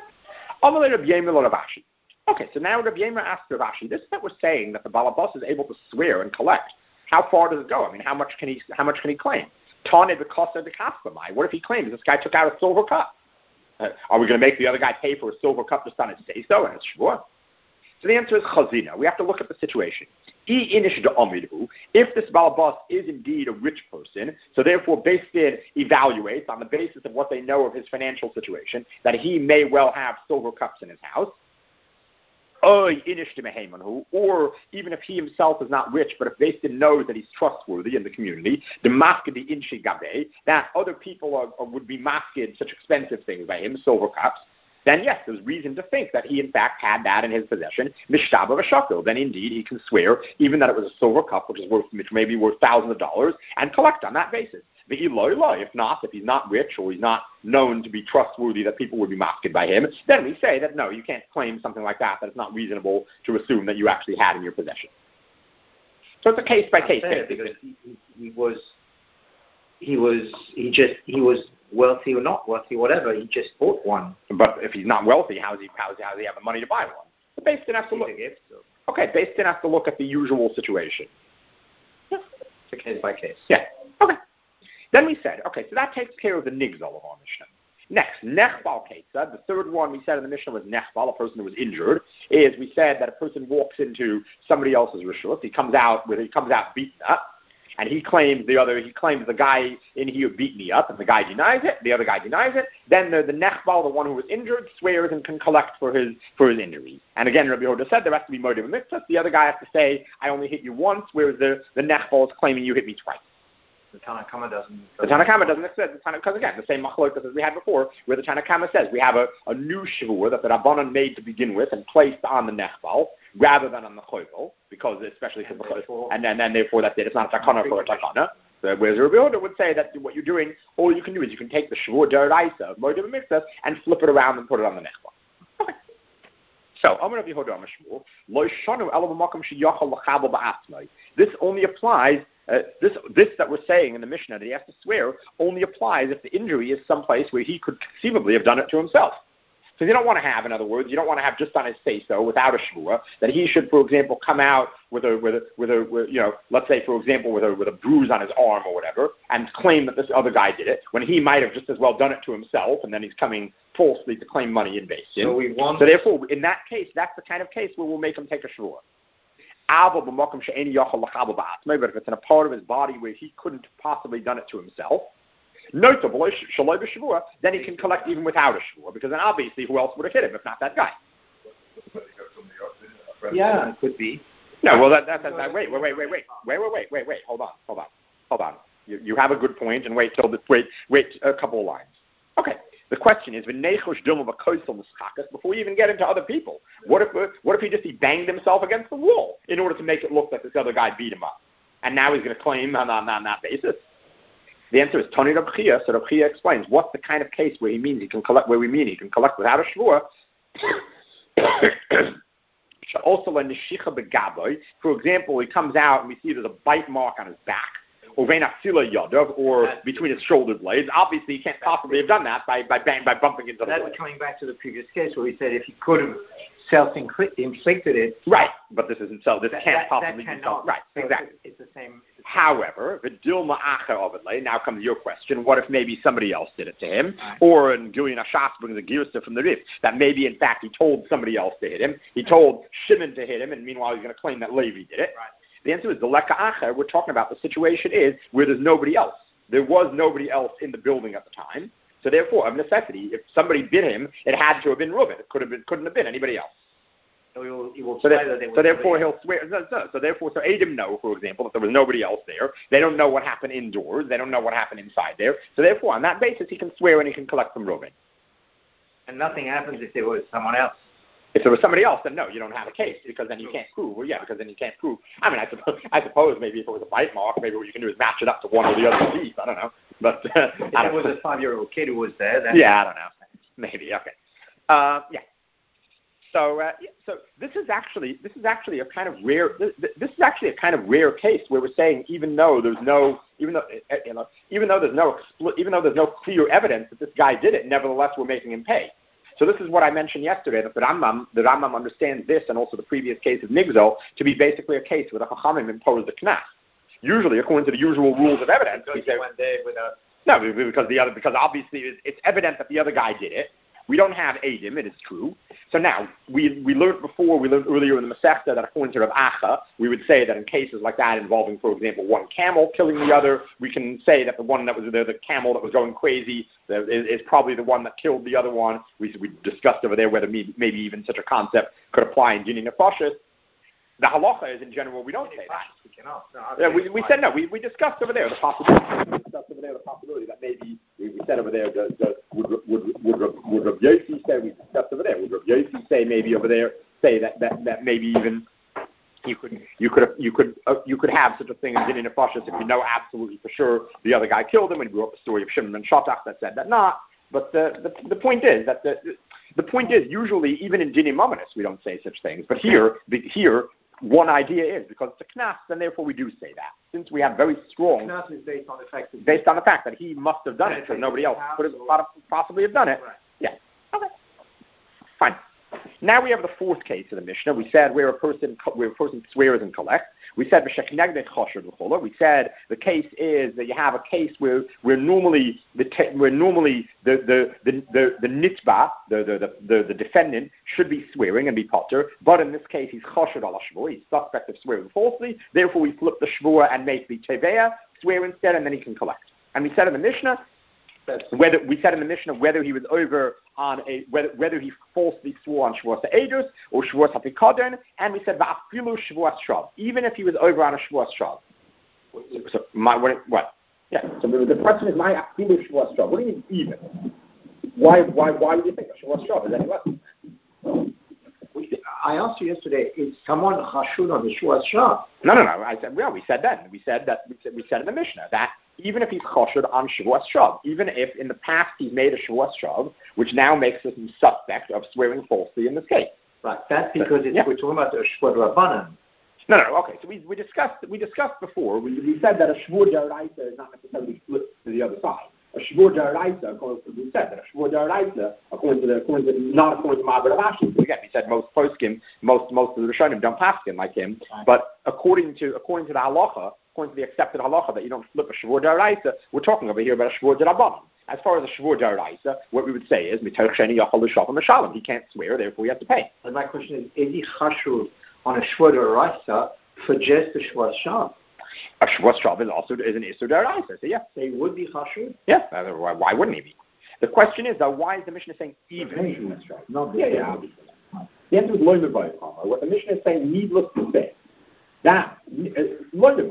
Okay, so now Rabbi Yemer asked Rav Ashi, this is that we're saying that the Balabas is able to swear and collect. How far does it go? I mean, how much can he? How much can he claim? Tane the cost of the kaspamai. What if he claims this guy took out a silver cup? Uh, are we going to make the other guy pay for a silver cup just on his say so? And it's sure. So the answer is chazina. We have to look at the situation. If this balabas is indeed a rich person, so therefore Beis Din evaluates on the basis of what they know of his financial situation that he may well have silver cups in his house. Or even if he himself is not rich, but if Beis Din knows that he's trustworthy in the community, the masked inshi gabe, that other people are, are, would be masked such expensive things by him, silver cups, then yes, there's reason to think that he in fact had that in his possession, mishtaba v'shakil. Then indeed he can swear even that it was a silver cup, which is worth, which may be worth thousands of dollars, and collect on that basis. If not, if he's not rich or he's not known to be trustworthy that people would be masked by him, then we say that no, you can't claim something like that, that it's not reasonable to assume that you actually had in your possession. So it's a case by case thing. Because he, he was, he was, he just, he was wealthy or not wealthy, whatever. He just bought one. But if he's not wealthy, how's he, how's he, how does he have the money to buy one? The Beis Din has to look. Gift, so. Okay, Beis Din has to look at the usual situation. Yeah. It's a case by case. Yeah. Okay. Then we said, okay, so that takes care of the nigzal of our Mishnah. Next, nechbal ketzad. The third one we said in the Mishnah was nechbal, a person who was injured. Is we said that a person walks into somebody else's rishus, he comes out with he comes out beaten up, and he claims the other he claims the guy in here beat me up, and the guy denies it. The other guy denies it. Then the the nechbal, the one who was injured, swears and can collect for his for his injury. And again, Rabbi Yehuda said there has to be motive and mitzvah. The other guy has to say, I only hit you once, whereas the the nechbal is claiming you hit me twice. The Tanakama doesn't. The Tanakama doesn't accept because again, the same machlokes as we had before, where the Tanakama says we have a, a new shvur that the Rabbanan made to begin with and placed on the nechbal rather than on the chovel, because especially and, therefore, and then and therefore that's it. It's not a takana for a takana. So whereas Rabbi Yehuda would say that what you're doing, all you can do is you can take the shvur deraisa of moed mitzvah and flip it around and put it on the nechbal. Okay. So, Amar Rabbi Yehuda Amar Shmuel, lo shanu ela b'makom sheyachal l'chabel ba'atzmai. This only applies. Uh, this this that we're saying in the Mishnah that he has to swear only applies if the injury is someplace where he could conceivably have done it to himself. So you don't want to have, in other words, you don't want to have just on his say-so without a shvua that he should, for example, come out with a with a with a with, you know, let's say for example with a with a bruise on his arm or whatever, and claim that this other guy did it when he might have just as well done it to himself, and then he's coming falsely to claim money in Beis Din. So we want. So therefore, in that case, that's the kind of case where we'll make him take a shvua. But if it's in a part of his body where he couldn't possibly done it to himself, then he can collect even without a shvua, because then obviously who else would have hit him if not that guy? Yeah, it could be. No, well, that, that, that, that wait, wait, wait, wait, wait, wait, wait, wait, wait, wait, hold on, hold on, hold on. You, you have a good point, and wait till the, wait, wait a couple of lines. Okay. The question is, before you even get into other people, what if what if he just he banged himself against the wall in order to make it look like this other guy beat him up, and now he's going to claim on, on, on that basis? The answer is Tony Reb Chia. So Reb Chia explains what's the kind of case where he means he can collect where we mean he can collect without a shvua. For example, he comes out and we see there's a bite mark on his back, or Venaxila Yadav, or between his shoulder blades. Obviously, he can't possibly have done that by by bang, by bumping into the That's blade. coming back to the previous case where we said if he could have self-inflicted it. Right, but this isn't so. This that, can't that, possibly that be so. Right, so exactly. It's, it's the same. It's the same. However, the Dilma Acher Ovidle, now comes your question, what if maybe somebody else did it to him? Right. Or in Gillian Ashas brings the Girsa from the Rif, that maybe in fact he told somebody else to hit him. He told Shimon to hit him, and meanwhile he's going to claim that Levi did it. Right. The answer is the Leka Acher, we're talking about the situation is where there's nobody else. There was nobody else in the building at the time. So therefore, of necessity, if somebody bit him, it had to have been Reuben. It could have been, couldn't have been anybody else. So, he will, he will so, swear that, that they so therefore else. he'll swear. So, so, so therefore, so Adam know, for example, that there was nobody else there. They don't know what happened indoors. They don't know what happened inside there. So therefore, on that basis, he can swear and he can collect from Reuben. And nothing happens if there was someone else. If there was somebody else, then no, you don't have a case because then you can't prove. Well, yeah, because then you can't prove. I mean, I suppose, I suppose maybe if it was a bite mark, maybe what you can do is match it up to one or the other teeth. I don't know. But uh, if I it was a five-year-old kid who was there, then yeah, I don't know. Maybe okay. Uh, yeah. So, uh, yeah, so this is actually this is actually a kind of rare. This, this is actually a kind of rare case where we're saying even though there's no even though you know even though there's no even though there's no clear evidence that this guy did it, nevertheless we're making him pay. So this is what I mentioned yesterday, that the Rambam, the Rambam understands this and also the previous case of Nigzel to be basically a case where the Chachamim imposed the Knas. Usually, according to the usual rules of evidence, because we say, one day without no, because the other because obviously it's, it's evident that the other guy did it. We don't have Adim, it is true. So now, we we learned before, we learned earlier in the Masechta that according to Rav Acha, we would say that in cases like that involving, for example, one camel killing the other, we can say that the one that was there, the camel that was going crazy, the, is, is probably the one that killed the other one. We, we discussed over there whether maybe, maybe even such a concept could apply in Dini Nefashis. The halacha is in general, we don't say that. we cannot. No, yeah, we, we said no. We, we discussed over there the possibility. We discussed over there the possibility that maybe we, we said over there the, the, would would would would, would Rav Yossi say we discussed over there. Would Rav Yossi say maybe over there say that, that, that maybe even you could you could you could uh, you could have such a thing in Dini Nefashis if you know absolutely for sure the other guy killed him, and we grew up the story of Shimon ben Shatach that said that not. But the, the the point is that the the point is usually even in Dini Mominus we don't say such things. But here the, here. One idea is because it's a knas, and therefore we do say that. Since we have very strong... The knas is based on the fact that... Based on the fact that he must have done it, because nobody else could have possibly have done it. Right. Yeah. Okay. Fine. Now we have the fourth case of the Mishnah. We said where a person where a person swears and collects. We said we said the case is that you have a case where where normally the te- where normally the the the the, the nitba, the the, the the defendant should be swearing and be potter, but in this case he's choshed al shvur, he's suspect of swearing falsely. Therefore we flip the shvur and make the teveya swear instead, and then he can collect. And we said in the Mishnah. Whether we said in the Mishnah whether he was over on a whether whether he falsely swore on Shavuos Ha'edus or Shavuos HaPikadon, and we said va'afilu Shavuos Shav, even if he was over on a Shavuos Shav. So my what? what? Yeah. So the question is my afilu Shavuos Shav. What do you mean even? Why why why do you think a Shavuos Shav is any less? I asked you yesterday, is someone chashud on the Shavuos Shav? No, no, no. I said well. We said then. We said that. We said, we said in the Mishnah that. Even if he's choshed on Shavuos Shav, even if in the past he's made a Shavuos Shav, which now makes him suspect of swearing falsely in this case. Right. That's because it's, yeah. we're talking about the Shvur Rabbanan. No, no, no. Okay. So we we discussed we discussed before. We, we said that a Shvur D'Oraisa is not necessarily flipped to the other side. A Shvur D'Oraisa, according to we said that a Shvur D'Oraisa, according to the according to not according to Ma'aber Rav Ashi. Again, we said most poskim, most most of the Rishonim don't paskin like him, right. But according to according to the halacha. According to the accepted halacha that you don't flip a shvur d'oraisa, we're talking over here about a shvur d'rabbanan. As far as a shvur d'oraisa, what we would say is mitoch sheni yachal l'shalom l'shalom. He can't swear, therefore he has to pay. And my question is: is he chashuv on a shvur d'oraisa for just the shvur shav? A shvur shav is also is an isur d'oraisa. So yeah, so he would be chashuv. Yeah, why, why wouldn't he be? The question is though, why is the Mishnah saying even? Not yeah, yeah. The answer is loyal by what the Mishnah is saying, needless to say. That needless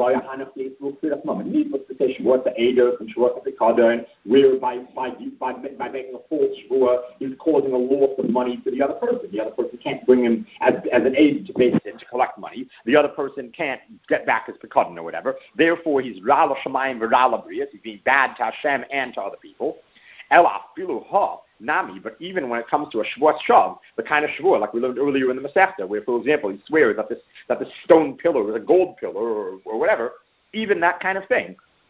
to say, Shavuot Ha'edus and Shavuot HaPikadon, where by by by by making a false shvur, he's causing a loss of money to the other person. The other person can't bring him as as an aid to base to collect money. The other person can't get back his pikadon or whatever. Therefore, he's ra l'shamayim v'ra l'briyos. He's being bad to Hashem and to other people. Ela afilu ha. Nami, but even when it comes to a Shavuos Shav, the kind of Shavuot, like we learned earlier in the Masechta, where, for example, he swears that this that this stone pillar is a gold pillar or, or whatever, even that kind of thing,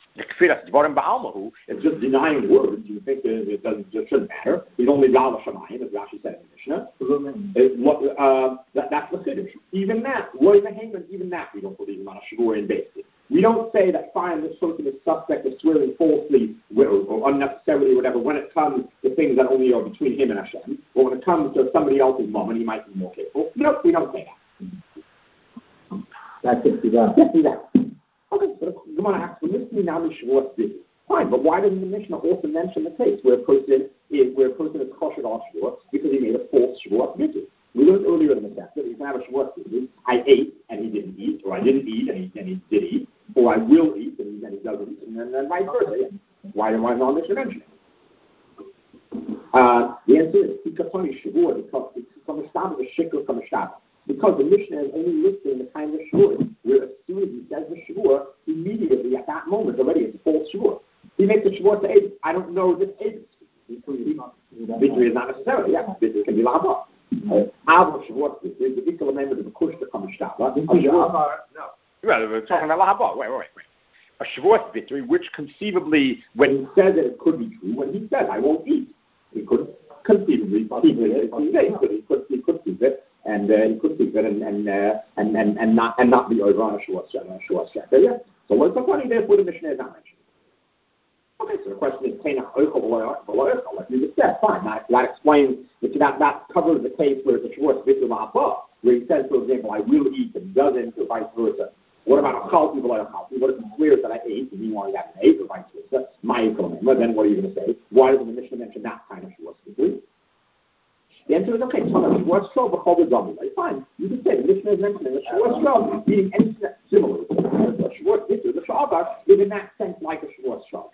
It's just denying words. You think it doesn't, it shouldn't matter. He's only Yalva Shamayim, as Rashi said in the Mishnah. It, what, uh, that, that's the Chiddush. Even that, Roy the Haman, even that we don't believe him on a Shavur in Basic. We don't say that fine, this person is suspect of swearing falsely or, or unnecessarily or whatever when it comes to things that only are between him and Hashem, or when it comes to somebody else's mom and he might be more capable. No, we don't say that. That's it, yeah. Yes, do that. Okay, so the Gemara asks, well, listen now to Shavuot busy. Fine, but why doesn't the Mishnah also mention the case where a person is where a person is kosher on Shavuot because he made a false Shavuot busy? We learned earlier in the chapter that you can have a Shavuot busy. I ate and he didn't eat, or I didn't eat and he, and he did eat, or I will eat and he, and he doesn't eat, and then, then vice versa. Yeah. Why why not the Mishnah mention it? Uh, the answer is because Shavuot because it's from a stab of a shikr from a stab. Because the Mishnah is only listing the kind of Shavuot, where as soon as he says the Shavuot, immediately at that moment already it's a false Shavuot. He makes the Shavuot to Eidos. I don't know this Eidos. Victory is not necessarily, yeah. Victory can be Lahaba. Our Shavuot is the Vikal amendment of the Kush to come Shtaba. No. Well, we're talking about Lahaba. Wait, wait, wait. A Shavuot victory, which conceivably, when he says that it could be true, when he said, I won't eat, he could conceivably keep it. He could, he could keep it. And uh, he could keep it and and, uh, and and and not and not be over on a Shavuot Shavuot. Yeah. So what's the funny there for the Mishnah is not mentioned? Okay, so the question is, Tainach Oichel V'lo Oichel, like you just said, fine. That, that explains that that covers the case where it's a Shavuot Vitul Ha'abah, where he says, for example, I will eat and doesn't, or vice versa. What about a Chalti V'lo Chalti? What if he swears that I ate and meanwhile he hasn't ate, or vice versa? My Oichel. Then what are you going to say? Why doesn't the Mishnah mention that kind of Shavuot Vitul? The answer is okay. Shavuot Shov b'chol b'dami. Fine. You can say the Mishnah is mentioning that Shavuot Shov meaning anything that's similar to Shavuot Vitul. The Shavuot is in that sense like a Shavuot Shov.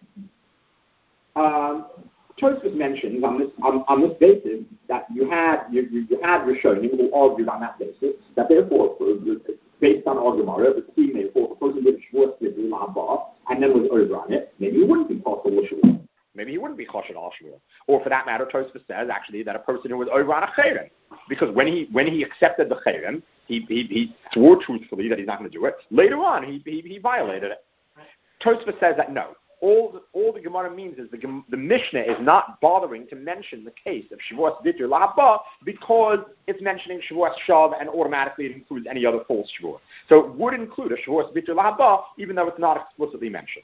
Um, Tosfos mentions on this on, on this basis that you had you, you, you had Rishonim who argued on that basis that therefore based on our Gemara the team therefore the person with Shavuot Vitul Lahaba and then was over on it maybe it wouldn't be possible with Shavuot. Maybe he wouldn't be choshed al Shavuot. Or for that matter, Tosfos says actually that a person who was over on a cherem, because when he when he accepted the cherem, he, he he swore truthfully that he's not going to do it. Later on, he he, he violated it. Tosfos says that no, all the, all the Gemara means is the the Mishnah is not bothering to mention the case of Shavuot Vitul Lahaba because it's mentioning Shavuot Shav and automatically it includes any other false Shavuot. So it would include a Shavuot Vitul Lahaba even though it's not explicitly mentioned.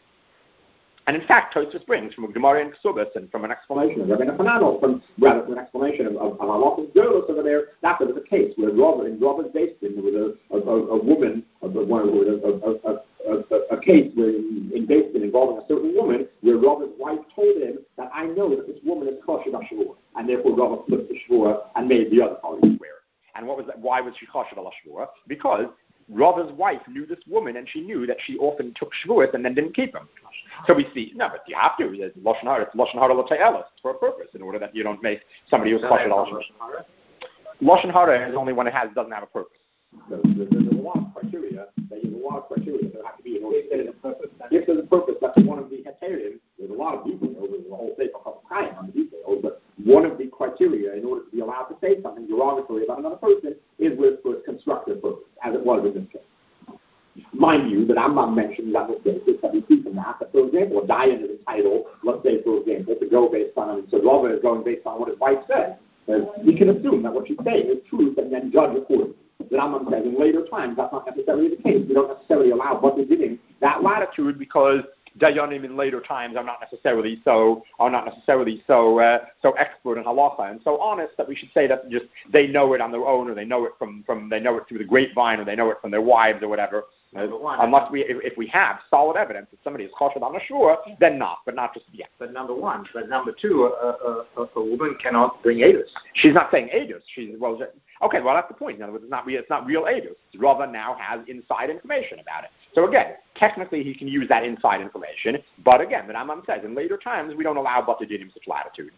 And in fact, Tosfos brings from a Gemara in Ksubas and from an explanation of Rabbi Nachman, from rather from an explanation of of Halachos Gedolos over there, that there was a case where Rava, in Rava's Basin there was a, a, a, a woman, a, a, a, a, a case where in, in Basin involving a certain woman, where Rava's wife told him that I know that this woman is kosher Shavuot, and therefore Rava flipped the Shavuot and made the other party swear. And what was that? Why was she kosher Shavuot? Because Rava's wife knew this woman, and she knew that she often took Shavuot and then didn't keep them. So we see, no, but you have to. It's Lashon Hara. It's Lashon Hara L'Te'eles for a purpose, in order that you don't make somebody who's kosher al Shavuot. Lashon Hara is only when it has doesn't have a purpose. So there's, there's a lot of criteria. There's a lot of criteria that have to be in order to get it a purpose. If there's a purpose, that's one of the heterium. There's a lot of details over the whole thing. I'll time on the details, but one of the criteria in order to be allowed to say something derogatory about another person is with for its constructive purpose, as it was in this case. Mind you, that I'm not mentioning that this basis that we see from that. But for example, a Dayan is entitled, let's say, for example, to go based on, and so Rava is going based on what his wife said. We can assume that what she's saying is truth and then judge accordingly. The Rambam says in later times that's not necessarily the case. We don't necessarily allow but giving that latitude because Dayanim in later times are not necessarily so are not necessarily so uh, so expert in halacha and so honest that we should say that just they know it on their own or they know it from, from they know it through the grapevine or they know it from their wives or whatever. Uh, unless we, if, if we have solid evidence that somebody is kosher on a shore, then not, but not just yet. But number one, but number two, a, a, a woman cannot bring edus. She's not saying edus. She's well, okay. Well, that's the point. In other words, it's not it's not real edus. Rava now has inside information about it. So again, technically he can use that inside information, but again, the Rambam says in later times we don't allow batajinim such latitude.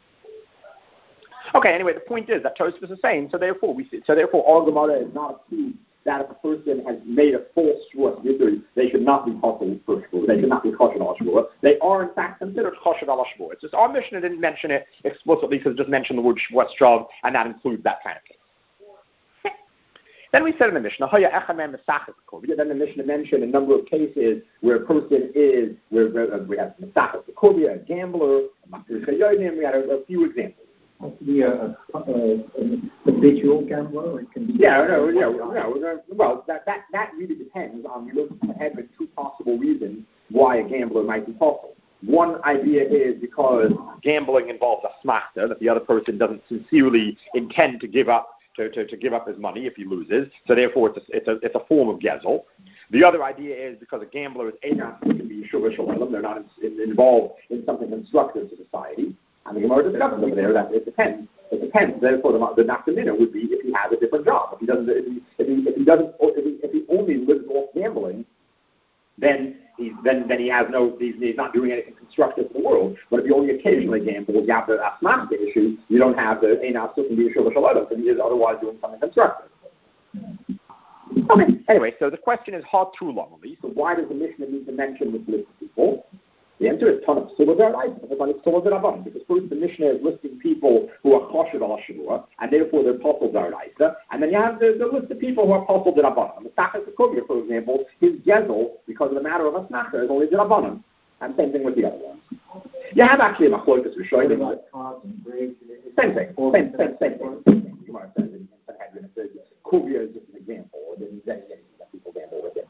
Okay. Anyway, the point is that Tosfos is saying so. Therefore, we see, so therefore, all Gemara is not a that if a person has made a false shvuah victory, they should not be kosher for shvuah. They should not be kosher al shvuah. They are in fact considered kosher al shvuah. It's just our Mishnah didn't mention it explicitly because it just mentioned the word shvuah strav, and that includes that kind of case. Then we said in the Mishnah, then the Mishnah mentioned a number of cases where a person is, where, where uh, we have Mesachas Kovia, a gambler, we had a, a few examples. It can be a, a, a, a habitual gambler. It can be yeah, no, yeah, no, well, that, that, that really depends on, you look ahead with two possible reasons why a gambler might be possible. One idea is because gambling involves a smachta, that the other person doesn't sincerely intend to give up to, to, to give up his money if he loses, so therefore it's a, it's a, it's a form of gezel. The other idea is because a gambler is enough to be shuvah shalom, they're not in, in, involved in something constructive to society. And the Gemara discusses over there that it depends. It depends. Therefore, the, the nafkamina would be if he has a different job. If he doesn't, if he, if he, if he doesn't, if he, if he only lives off gambling, then he's then then he has no. He's, he's not doing anything constructive for the world. But if he only occasionally gambles, you have the asmachta issue. You don't have the einaf sukkim b'yeshua shalom, because he is otherwise doing something constructive. Okay. Anyway, so the question is how true normally. So why does the Mishnah need to mention this list of people? The answer is ton of psulah d'oraisa, because first the Mishnah is listing people who are choshev al shavua, and therefore they're posel d'oraisa, and then you have the, the list of people who are posel d'rabbanan. The Mesachas Kovia, for example, his gezel, because of the matter of a smacher, is only d'rabbanan, and same thing with the other ones. You have actually a machlokas rishonim. Same thing, same, same, same thing. Same thing. You might have said in Sanhedrin, it says Kovia is just an example, and then then people gamble with it.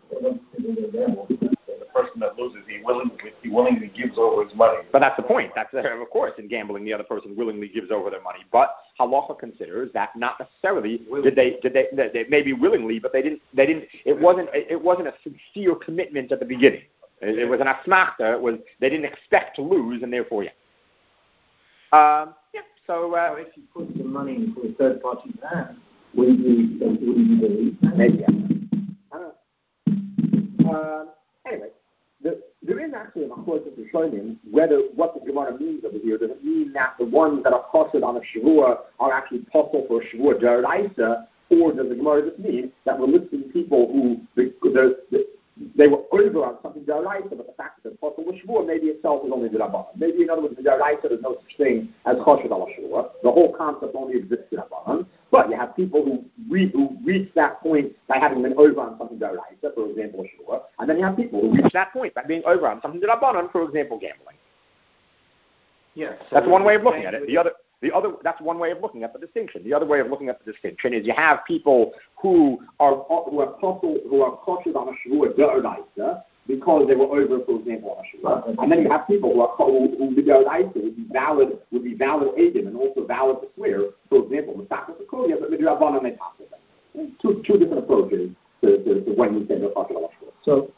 The person that loses, he willingly, he willingly gives over his money. But that's the point. That's uh, of course, in gambling, the other person willingly gives over their money. But halacha considers that not necessarily did they did they, they, they maybe willingly, but they didn't they didn't. It wasn't it wasn't a sincere commitment at the beginning. It, it was an asmachta. It was they didn't expect to lose, and therefore, yeah. Um, yeah. So, uh, so if you put the money into a third party's hand, wouldn't you wouldn't you believe? Maybe. I don't know. Um, anyway. The, there is actually a machlokas rishonim whether what the Gemara means over here. Does it mean that the ones that are posed on a shavua are actually posed for a shavua d'oraisa, or does the Gemara just mean that we're listing people who the, the, the, they were over on something d'oraisa, but the fact that they're posed with shavua maybe itself is only d'rabbanan. Maybe in other words, the d'oraisa there's no such thing as choshev al shavua. The whole concept only exists d'rabbanan. But you have people who, re, who reach that point by having been over on something d'oraisa, for example, shavua, and then you have people who reach that point by being over on something d'rabbanan, for example, gambling. Yes. So that's one way of looking at it. The other, the other, that's one way of looking at the distinction. The other way of looking at the distinction is you have people who are who are posel, who are kosher on a shavua d'oraisa because they were over, for example, on a shavua, and then you have people who are who, who the d'oraisa would be valid, would be valid edim and also valid to swear. For example, the Mesachas Kovia, but the d'rabbanan they pass with them. Two two different approaches to, to, to when we say they're kosher on a shavua. So,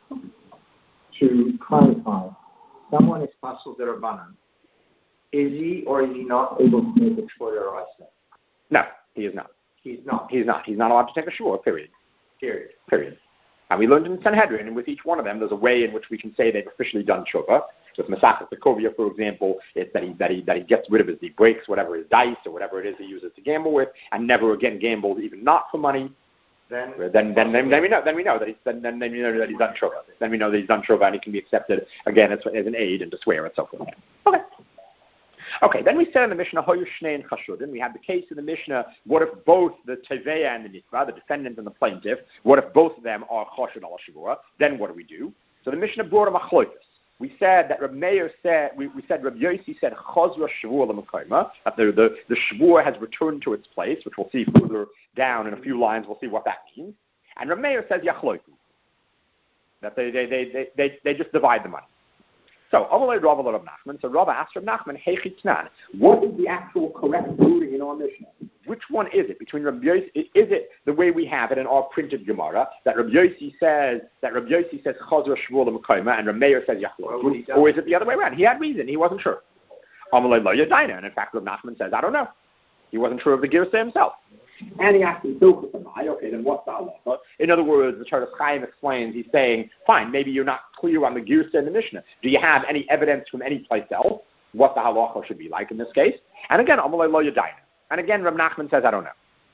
to clarify, someone is posel d'rabbanan. Is he or is he not able to make a shvua d'oraisa? No, he is not. He's not. He's not. He's not allowed to take a shvua, period. Period. Period. And we learned in Sanhedrin, and with each one of them, there's a way in which we can say they've officially done shuvah. With Mesachas Kovia, for example, it's that he, that, he, that he gets rid of his, he breaks whatever his dice or whatever it is he uses to gamble with, and never again gambles, even not for money. Then, then, then, then, then we know. Then we know that he's then, then, then we know that he's done shuvah. Then we know that he's done shuvah, and he can be accepted again as, as an aid and to swear and so forth. Okay. Okay, then we said in the Mishnah, Hoyu Shnei and Chashudim, we had the case in the Mishnah, what if both the Teveya and the Nitva, the defendant and the plaintiff, what if both of them are Choshed al Shavua? Then what do we do? So the Mishnah brought a machlokas. We said that Reb Meir said, we, we said Reb Yossi said, Chazra Shavua l'Mekoima, that the, the, the Shavua has returned to its place, which we'll see further down in a few lines, we'll see what that means. And Reb Meir says Yachloiku, that they, they, they, they, they, they just divide the money. So, Amalei Rav Rav Nachman. So, Rav asked Rav Nachman, Heichitnan, what is the actual correct ruling in our Mishnah? Which one is it? Between Rabbi Yossi, is it the way we have it in our printed Gemara that Rabbi Yossi says that Rabbi Yossi says Chazra Shvuah l'Mekoima and Rabbi Meir says Yachloiku, or is it the other way around? He had reason. He wasn't sure. Amalei Lo Yadaina, and in fact, Rav Nachman says, I don't know. He wasn't sure of the Girsa himself. And he actually built with the Mai. Okay, then what's the halacha? In other words, the Torah Chaim explains, he's saying, fine, maybe you're not clear on the Girsa in the Mishnah. Do you have any evidence from any place else what the halacha should be like in this case? And again, Amalei Lo Yadaina. And again, Rav Nachman says, I don't know.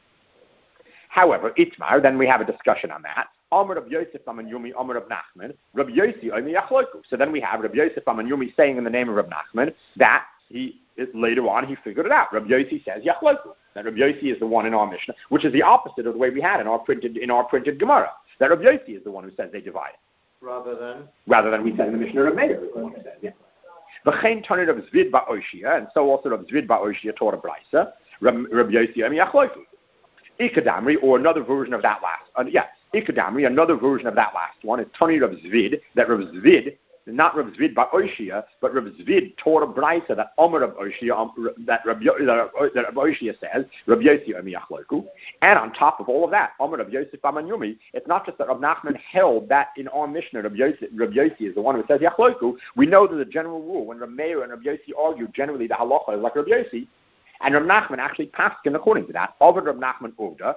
However, Itmar, then we have a discussion on that. Amar Rav Yosef Aman Yumi, Amar Rav Nachman, Rav Yossi Omi Yachloiku. So then we have Rav Yosef Aman Yumi saying in the name of Rav Nachman that he, later on, he figured it out. Rav Yossi says Yachloiku. That Rabbi Yossi is the one in our Mishnah, which is the opposite of the way we had in our printed in our printed Gemara. That Rabbi Yossi is the one who says they divide. Rather than? Rather than we said in the Mishnah, Rabbi Meir is the one who says, yeah. V'chein Tani Rav Zvid Ba'oshia, and so also Rav Zvid Ba'oshia taught a brisa, Rabbi Yossi Ami Achloiku. Ikadamri, or another version of that last, uh, yeah, Ikadamri, another version of that last one is Tani Rav Zvid, that Rav Zvid, not Rav Zvid Ba'oshia, but Rav Zvid taught a brisa that Omer Rav Oshia, um, that Rav that Rav Oshia says, Rav Yossi Ami Achloiku. And on top of all of that, Omer Rav Yosef Amanyumi, it's not just that Rav Nachman held that in our Mishnah, Rav Yossi, Rav Yossi is the one who says Yachloiku. We know that the general rule, when Rav Meir and Rav Yossi argue, generally the halacha is like Rav Yossi. And Rav Nachman actually passed in according to that. Ovid Rav Nachman Ovda.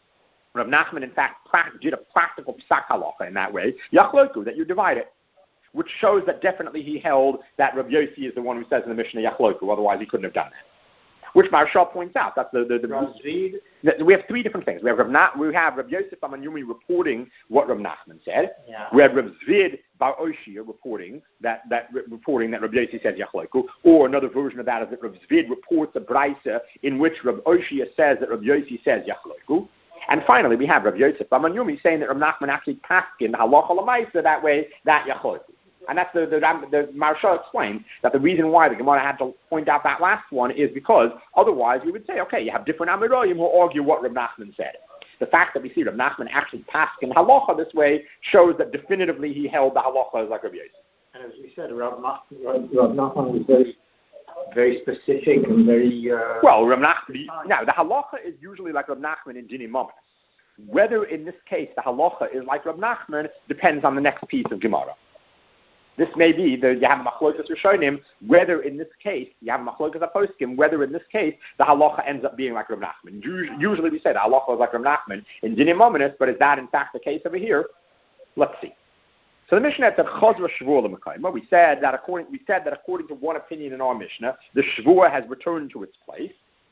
Rav Nachman, in fact, did a practical psak halacha in that way. Yachloiku, that you divide it. Which shows that definitely he held that Rav Yossi is the one who says in the Mishnah Yachloiku. Otherwise, he couldn't have done that. Which Maharshal points out. That's the the, the, Zvid. the we have three different things. We have Rav Na, we have Rav Yosef Amanyumi reporting what Rav Nachman said. Yeah. We have Rav Zvid Bar Oshia reporting that that reporting that Rav Yossi says Yachloiku. Or another version of that is that Rav Zvid reports a brisa in which Rav Oshia says that Rav Yossi says Yachloiku. And finally, we have Rav Yosef Amanyumi saying that Rav Nachman actually passed in the halacha l'maisa that way that Yachloiku. And that's the, the, the Maharshal explains that the reason why the Gemara had to point out that last one is because otherwise we would say, okay, you have different Amiroyim who argue what Rav Nachman said. The fact that we see Rav Nachman actually passed in halacha this way shows that definitively he held the halacha as like Rav Yosef. And as we said, Rav Nachman, Rav Nachman was very, very specific and very... Uh, well, Rav Nachman, now the halacha is usually like Rav Nachman in Dini Mominus. Whether in this case the halacha is like Rav Nachman depends on the next piece of Gemara. This may be the you have a machlokas rishonim, whether in this case you have a machlokas aposkim, whether in this case the halacha ends up being like Rav Nachman. Usually we say the halacha is like Rav Nachman in Dinim Mominus, but is that in fact the case over here? Let's see. So the Mishnah said Chazra Shavua l'Mekayma. We said that according we said that according to one opinion in our Mishnah, the Shavua has returned to its place.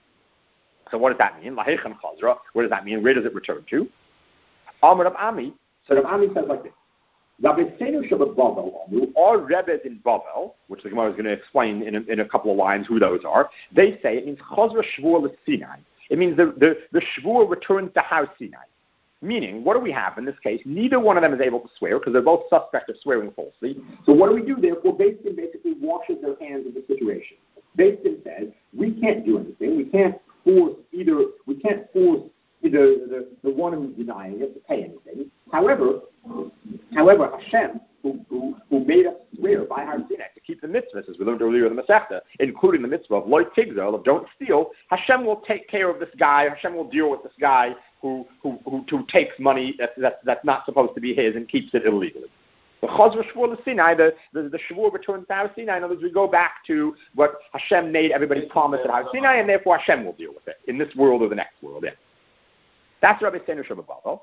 So what does that mean? Lahechan Chazra. What does that mean? Where does it return to? Amar Rav Ami. So Rav Ami says like this. Our Rebbe in Bavel, which the Gemara is going to explain in a, in a couple of lines who those are, they say it means Chazra Shvua Sinai. It means the, the, the Shvua returns to Har Sinai. Meaning, what do we have in this case? Neither one of them is able to swear because they're both suspect of swearing falsely. So what do we do? Therefore, Beis Din basically washes their hands of the situation. Beis Din says, we can't do anything. We can't force either, we can't force either the, the one who's denying it to pay anything. However, However, Hashem, who, who, who made us swear by Har Sinai to keep the mitzvahs, as we learned earlier in the Masechta, including the mitzvah of Lo Tigzol, of don't steal, Hashem will take care of this guy, Hashem will deal with this guy who who, who, who takes money that, that, that's not supposed to be his and keeps it illegally. The Chazra Shvua Sinai, the, the, the Shvua returns to Har Sinai. In other words, we go back to what Hashem made everybody promise at Har Sinai, and therefore Hashem will deal with it in this world or the next world. Yeah. That's Rabbi Seinu Shabbat.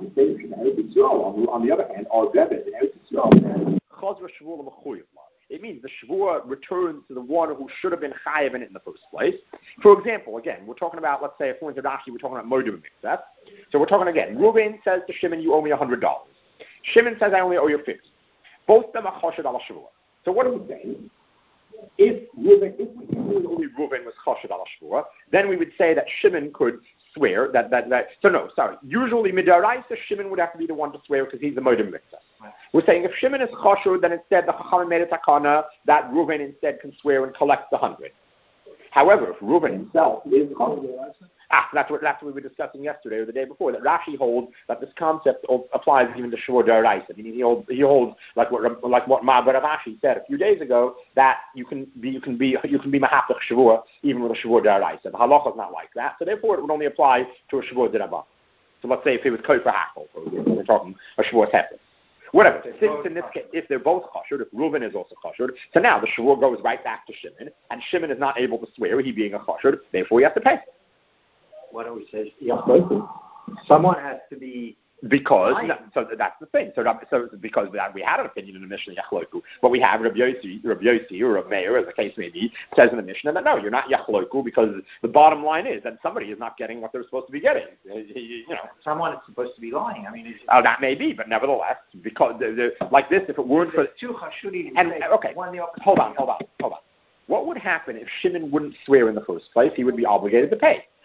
On the other hand, our Rebbe in Eretz Yisrael, Chazra Shvua l'Mechuyev. It means the Shvua returns to the one who should have been chayav in it in the first place. For example, again, we're talking about, let's say, according to Rashi, we're talking about Modim Mikzat. So we're talking again, Reuben says to Shimon, you owe me one hundred dollars. Shimon says, I only owe you fifty. Both of them are choshed al Shvua. So what are we saying? If Reuben, if we knew only Reuben was choshed al Shvua, then we would say that Shimon could swear that, that, that, so no, sorry. Usually, Midaraisa, Shimon would have to be the one to swear because he's the Modim Mikzat. Right. We're saying if Shimon is choshed, then instead the Chachamim made a takana that Reuven instead can swear and collect the hundred. However, if Reuven himself is choshed, ah, that's what that's what we were discussing yesterday or the day before, that Rashi holds that this concept applies even to Shvua D'Oraisa. Meaning he holds he holds like what like what Ma'abar Rashi said a few days ago, that you can be you can be you can be mahafach Shvua even with a Shvua D'Oraisa. The halacha is not like that, so therefore it would only apply to a Shvua D'Rabban. So let's say if it was Kofer Hakol, for example, we're talking a Shvua Tefes. Whatever. Since in this case, if they're both choshed, if Reuven is also choshed, so now the Shavua goes right back to Shimon, and Shimon is not able to swear, he being a choshed, therefore he has to pay. Why don't we say Yachloiku? Someone has to be... Because, no, so that's the thing. So, so because we had an opinion in the Mishnah, Yachloiku, but we have Rabbi Yossi, Rabbi Yossi or Rabbi Meir, as the case may be, says in the Mishnah that no, you're not Yachloiku, because the bottom line is that somebody is not getting what they're supposed to be getting. You know, someone is supposed to be lying. I mean, it's, oh, that may be, but nevertheless, because the, the, like this, if it weren't for two chashudim, and okay, hold on, hold on, hold on. What would happen if Shimon wouldn't swear in the first place? He would be obligated to pay.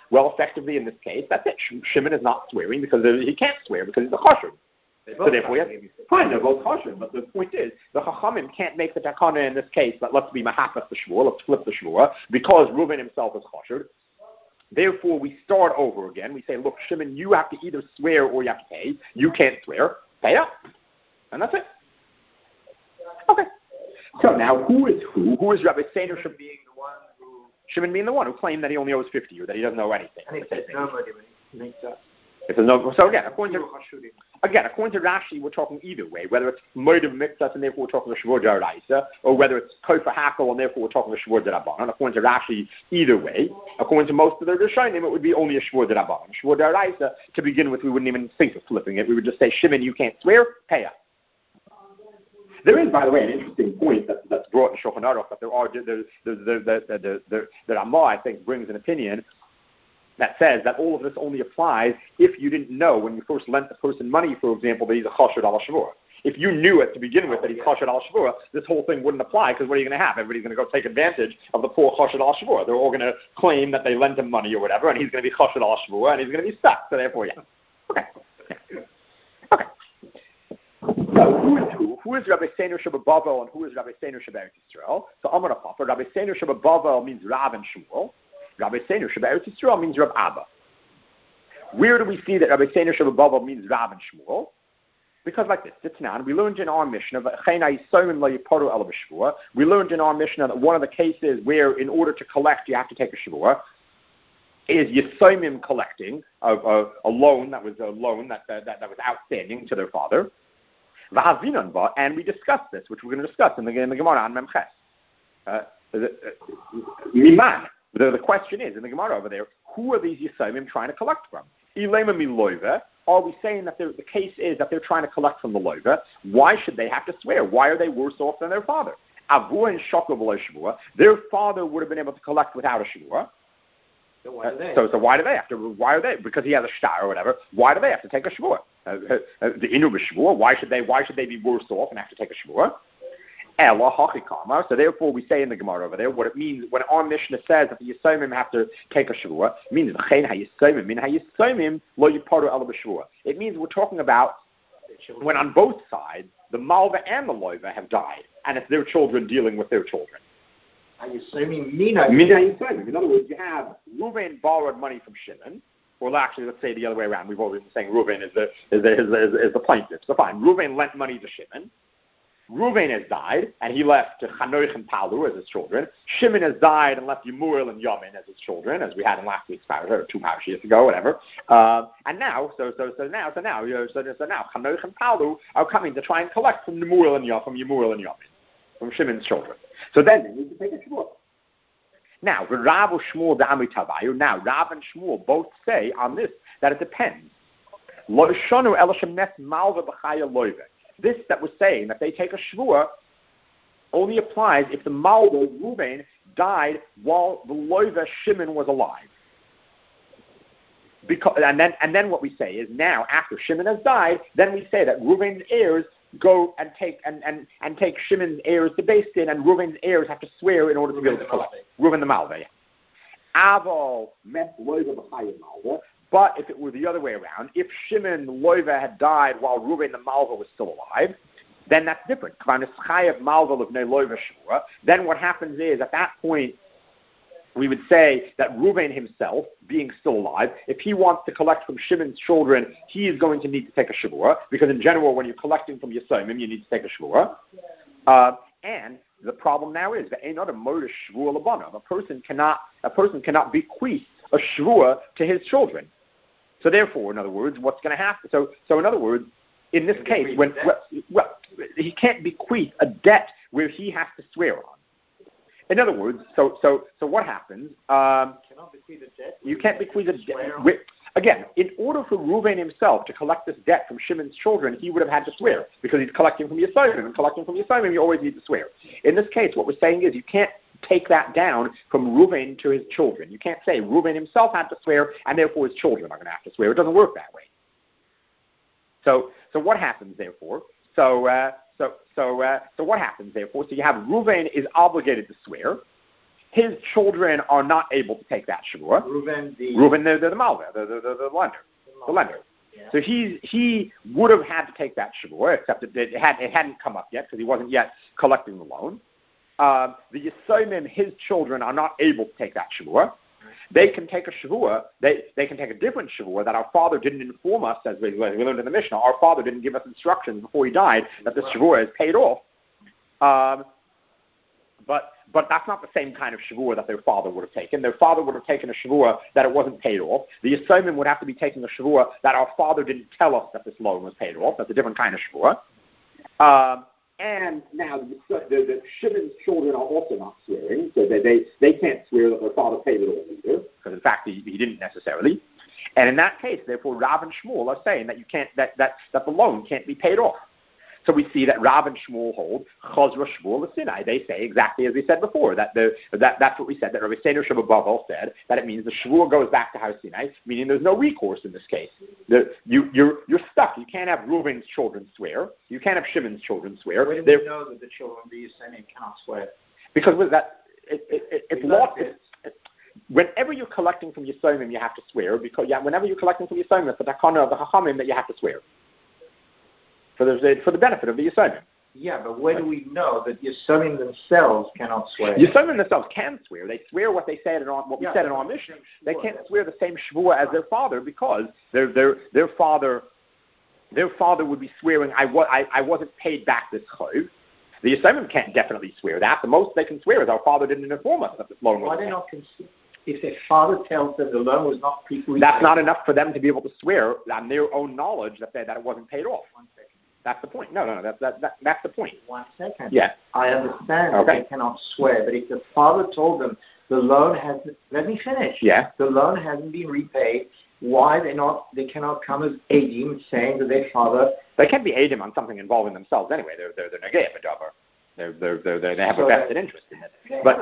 Well, effectively in this case, that's it. Shimon is not swearing because he can't swear because he's a chashuv. So therefore, yes, fine, they're both chashuv. But the point is, the chachamim can't make the takana in this case. But let's be mahafas the shvur. Let's flip the shvur because Reuven himself is chashuv. Therefore, we start over again. We say, look, Shimon, you have to either swear or you have to pay. You can't swear. Pay up. And that's it. Okay. So now, who is who? Who is Rabbi Seiner Shimon being the one who... Shimon being the one who claimed that he only owes fifty or that he doesn't owe anything. And he says nobody makes up. If there's no, so again, according to, again, according to Rashi, we're talking either way, whether it's Moedim Miktas and therefore we're talking the Shvur D'Oraisa, or whether it's Kofa Hakel and therefore we're talking the Shvur D'Rabbanan. According to Rashi, either way. According to most of the Rishonim, it would be only a Shvur D'Rabbanan. Shvur D'Oraisa, to begin with, we wouldn't even think of flipping it. We would just say, Shimon, you can't swear, pay up. There is, by the way, an interesting point that, that's brought in Shulchan Aruch, that there are, the, the, the, the, the, the, the Ramah, I think, brings an opinion that says that all of this only applies if you didn't know when you first lent the person money, for example, that he's a chashuv al shavua. If you knew it to begin with that he's chashuv al shavua, this whole thing wouldn't apply because what are you going to have? Everybody's going to go take advantage of the poor chashuv al shavua. They're all going to claim that they lent him money or whatever, and he's going to be chashuv al shavua, and he's going to be stuck. So therefore, yeah. Okay. Yeah. Okay. So who is who? Who is Rabbi Seiner Sheba Bavel and who is Rabbi Seiner Sheba Eretz Yisrael? So I'm going to pop it. Rabbi Seiner Sheba Bavel means Rav and Shmuel. Rabbi Seiner Sheba Eretz Yisrael means Rav Abba. Where do we see that Rabbi Seiner Sheba Bavel means Rav and Shmuel? Because like this, it's now, we learned in our Mishnah, we learned in our Mishnah that one of the cases where in order to collect you have to take a shvua is Yisomim collecting a, a, a loan that was a loan that, that, that was outstanding to their father. And we discussed this, which we're going to discuss in the, in the Gemara on Memches. Uh, Miman. The, the question is, in the Gemara over there, who are these Yisomim trying to collect from? Ilema miloiva. Are we saying that the case is that they're trying to collect from the loiva? Why should they have to swear? Why are they worse off than their father? Avua and Shokov shvua. Their father would have been able to collect without a shvua. So why do they? Uh, so, so why do they have to? Why are they? Because he has a shtar or whatever. Why do they have to take a shvua? Uh, uh, the inu b'shvua. Why should they? Why should they be worse off and have to take a shvua? Ella hachikama. So therefore, we say in the Gemara over there what it means when our Mishnah says that the Yisomim have to take a shvua. It means v'chein hayisomim min hayisomim lo yiparu ela b'shvua. It means we're talking about when on both sides the malva and the loiva have died, and it's their children dealing with their children. Hayisomim min hayisomim. In other words, you have Reuven borrowed money from Shimon. Well, actually, let's say the other way around. We've already been saying Reuven is the is the, is the, is the plaintiff. So fine, Reuven lent money to Shimon. Reuven has died, and he left Chanoich and Palu as his children. Shimon has died and left Yemuel and Yamin as his children, as we had in last week's parasha, or two parashas ago, whatever. Uh, and now, so so so now, so now, so, so now, Chanoich and Palu are coming to try and collect from Yemuel and Yamin, from Yemuel and Yamin, from Shimon's children. So then they need to take a shvua. Now, the Rav and Shmuel Da'ami Tavayu. Now, Rav and Shmuel both say on this that it depends. Lo shonu elashem nes malva b'chaya loive. This that was saying that they take a shvua only applies if the malva Reuven died while the loiva Shimon was alive. Because and then and then what we say is now after Shimon has died, then we say that Reuven's heirs go and take and, and, and take Shimon's heirs to Beis Din, and Reuven's heirs have to swear in order to be able to collect. Reuven the malva. Aval met loiva b'chaya malva. But if it were the other way around, if Shimon Loiva had died while Reuven the Malva was still alive, then that's different. Then what happens is, at that point, we would say that Reuven himself, being still alive, if he wants to collect from Shimon's children, he is going to need to take a shvua, because in general, when you're collecting from Yisomim, you need to take a shvua. Uh, and the problem now is that another mode shvua labana. A person cannot, a person cannot bequeath a shvua to his children. So therefore, in other words, what's going to happen? So, so in other words, in this case, when well, well, he can't bequeath a debt where he has to swear on. In other words, so so so what happens? Um, cannot bequeath a debt. You can't bequeath a debt. Again, in order for Reuven himself to collect this debt from Shimon's children, he would have had to swear because he's collecting from Yisomim, and collecting from Yisomim, you always need to swear. In this case, what we're saying is you can't take that down from Reuven to his children. You can't say Reuven himself had to swear, and therefore his children are going to have to swear. It doesn't work that way. So, so what happens, therefore? So, uh, so, so, uh, so what happens, therefore? So you have Reuven is obligated to swear. his children are not able to take that shavua. Reuven, the Reuven, the the, the malva, the, the, the, the lender, the lender. Yeah. So he he would have had to take that shavua, except it, it had it hadn't come up yet because he wasn't yet collecting the loan. Uh, the Yisomim, his children, are not able to take that shavua. They can take a shavua. They they can take a different shavua that our father didn't inform us, as we, we learned in the Mishnah. Our father didn't give us instructions before he died that the shavua is paid off. Um, but but that's not the same kind of shavua that their father would have taken. Their father would have taken a shavua that it wasn't paid off. The Yisomim would have to be taking a shavua that our father didn't tell us that this loan was paid off. That's a different kind of shavua. Um, And now the, the, the Shimon's children are also not swearing, so they, they, they can't swear that their father paid it all either. Because in fact he, he didn't necessarily. And in that case, therefore, Rav and Shmuel are saying that you can't that, that, that the loan can't be paid off. So we see that Rav and Shmuel hold Chazra Shmuel Sinai. They say exactly as we said before, that the that that's what we said, that Rabbi Seinu Sheba Bavel said, that it means the Shmuel goes back to Har Sinai, meaning there's no recourse in this case. The, you, you're, you're stuck. You can't have Reuven's children swear. You can't have Shimon's children swear. Where do They're, we know that the children of the Yisraelim cannot swear? Because with that, it, it, it, it's We lost. learned It's, it, whenever you're collecting from Yisomim, you have to swear, because yeah, whenever you're collecting from Yisomim, it's the takana of the Chachamim that you have to swear. For the, for the benefit of the Yisomim. Yeah, but where do we know that Yisraelim themselves cannot swear? Yisomim themselves can swear. They swear what they said in our, what we Yeah, said in our Mishnah. They can't swear the same shvua as their father because their their their father their father would be swearing, I, wa- I, I wasn't paid back this chov. The Yisomim can't definitely swear that. The most they can swear is our father didn't inform us that this loan was Why paid. they not cons- if their father tells them the loan was not pre-paid? That's not enough for them to be able to swear on their own knowledge that they, that it wasn't paid off. One second. That's the point. No, no, no. That's that, that that's the point. One second. Yeah. I understand Okay. that they cannot swear, but if the father told them the loan hasn't, let me finish. Yeah. The loan hasn't been repaid. Why they not? They cannot come as Adim saying that their father. They can't be adim on something involving themselves anyway. They're they're they're negay b'davar. They're they're they're they have So a vested that- interest in it. But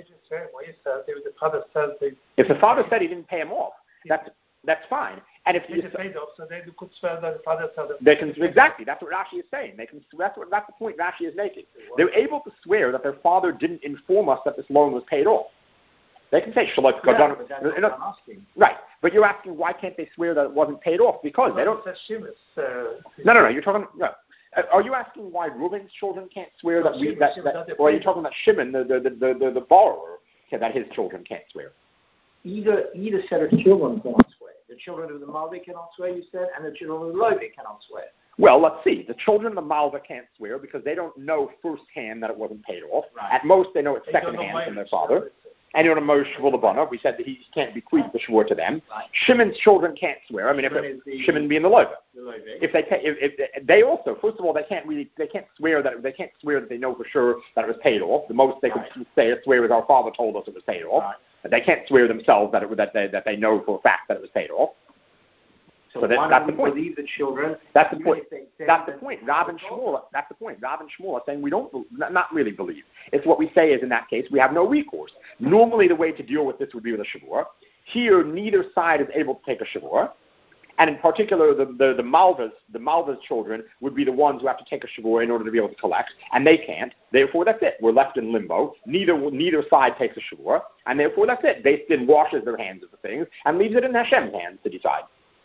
The father says they if the father said he didn't pay him off, that's that's fine. And if didn't you, pay off, so they could swear that the father said them. they can exactly, that's what Rashi is saying. They can. That's what that's the point Rashi is making. They're able to swear that their father didn't inform us that this loan was paid off. They can say Shalot Yeah, Gadon. but that's you what know, I'm asking. right, but you're asking why can't they swear that it wasn't paid off? Because they don't. Says Shemus, uh, No, no, no. You're talking. No. Uh, Are you asking why Reuben's children can't swear No, that we Shimon, that, Shimon, that not the or are you parents. talking about Shimon, the the, the, the, the borrower, said that his children can't swear? Either either set of children cannot swear. The children of the Malvi cannot swear, you said, and the children of the Levi cannot swear. Well, let's see. The children of the Malva can't swear because they don't know firsthand that it wasn't paid off. Right. At most, they know it they don't know secondhand why from their it's father. so. And you know, Moshe Shvulabana, we said that he can't bequeath the shvur to them. Right. Shimon's children can't swear. I mean, Shimon if is the- it, Shimon being the Levi. The Levi. If they ta- if, if they also, first of all, they can't really they can't swear that they can't swear that they know for sure that it was paid off. The most they Right. can say swear is our father told us it was paid off. Right. But they can't swear themselves that it that they that they know for a fact that it was paid off. So, So that- why that's don't the we point. believe the children? That's the even point. if they say That's the that point. the Rav and father told Shmuel. That's the point. Rav and Shmuel are saying we don't, not not really believe. It's what we say is in that case we have no recourse. Normally, the way to deal with this would be with a shavur. Here, neither side is able to take a shavur, and in particular, the the, the Malvas, the Malvas children would be the ones who have to take a shavur in order to be able to collect, and they can't. Therefore, that's it. We're left in limbo. Neither neither side takes a shavur, and therefore that's it. They then washes their hands of the things and leaves it in Hashem's hands to decide.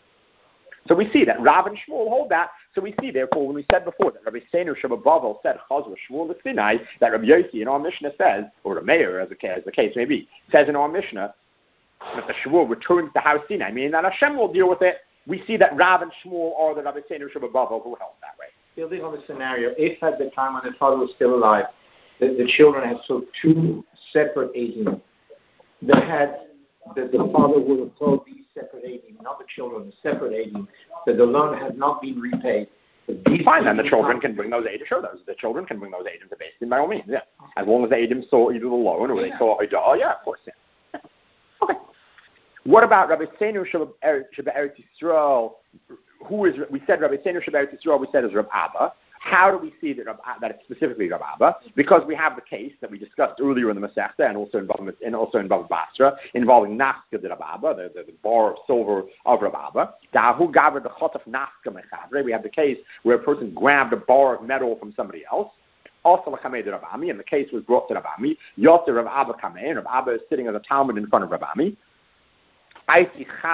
So we see that Rav and Shmuel hold that. So we see, therefore, when we said before that Rabbi Seinu Sheba Bavel said Chazra Shmuel Sinai, that Rabbi Yossi in our Mishnah says, or the mayor, as the, as the case may be, says in our Mishnah that the Shmuel returns to Har Sinai, meaning that Hashem will deal with it. We see that Rav and Shmuel are the Rabbi Seinu Sheba Bavel who held that way. Building on the scenario, if at the time when the father was still alive, the, the children had took two separate Adim, they had that the father would have told these separate Adim, not the children, the separate Adim, that the loan had not been repaid. That these Fine, then the Adim children come- can bring those Adim. Sure, those the children can bring those Adim to Beis Din by all means. Yeah, as long as the Adim saw either the loan or they Yeah. saw Haidah. Oh, yeah, of course. Yeah. Okay. What about Rabbi Seinu Sheba Eretz Yisrael? Who is we said Rabbi Seinu Sheba Eretz Yisrael? We said is Rab Abba. How do we see that, Rab, that it's specifically Rab Abba? Because we have the case that we discussed earlier in the Masechta and also in Bava, and also in Bava Basra involving Naska de Rab Abba, the, the, the bar of silver of Rab Abba. Dahu Gavra the Chot of Naska Mechavre. We have the case where a person grabbed a bar of metal from somebody else. Also Rav Ami, and the case was brought to Rav Ami. Yoter Rav Abba Kamei, and Rav Abba is sitting as a Talmud in front of Rav Ami. And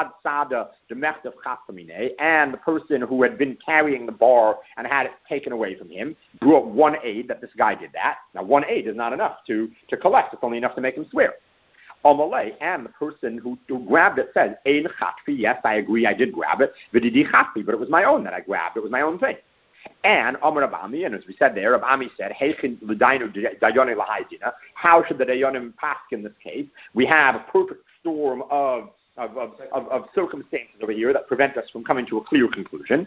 the person who had been carrying the bar and had it taken away from him brought one aid that this guy did that. Now, one aid is not enough to, to collect. It's only enough to make him swear. Amalei, and the person who, who grabbed it says, Ein chatfi, yes, I agree, I did grab it. V'didi chatfi, but it was my own that I grabbed. It was my own thing. And Amar Rav Ami, and as we said there, Rav Ami said, Heichin l'dainu dayonim lahaydina. How should the dayonim pass in this case? We have a perfect storm of Of, of, of, of circumstances over here that prevent us from coming to a clear conclusion.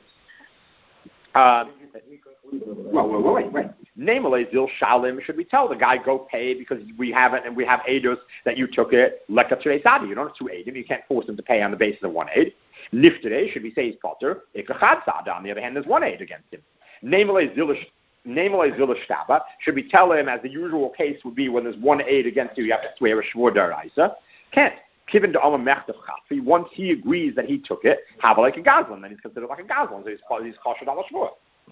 Uh, well, well, wait, wait. Namely, Zil Shalim, should we tell the guy, go pay because we haven't, and we have aidos that you took it, Lekatrei Sadi, you don't have to aid him, you can't force him to pay on the basis of one aid. Niftere, should we say he's potter, Ikachad Sada, on the other hand, there's one aid against him. Namely, Zilish. Namely, Zilishtaba, should we tell him, as the usual case would be when there's one aid against you, you have to swear a Shvur Daraisa? Can't. Given to Amar Mechtav Chafi, once he agrees that he took it, have like a Gazlan, then he's considered like a Gazlan, so he's he's kosher al Shvur.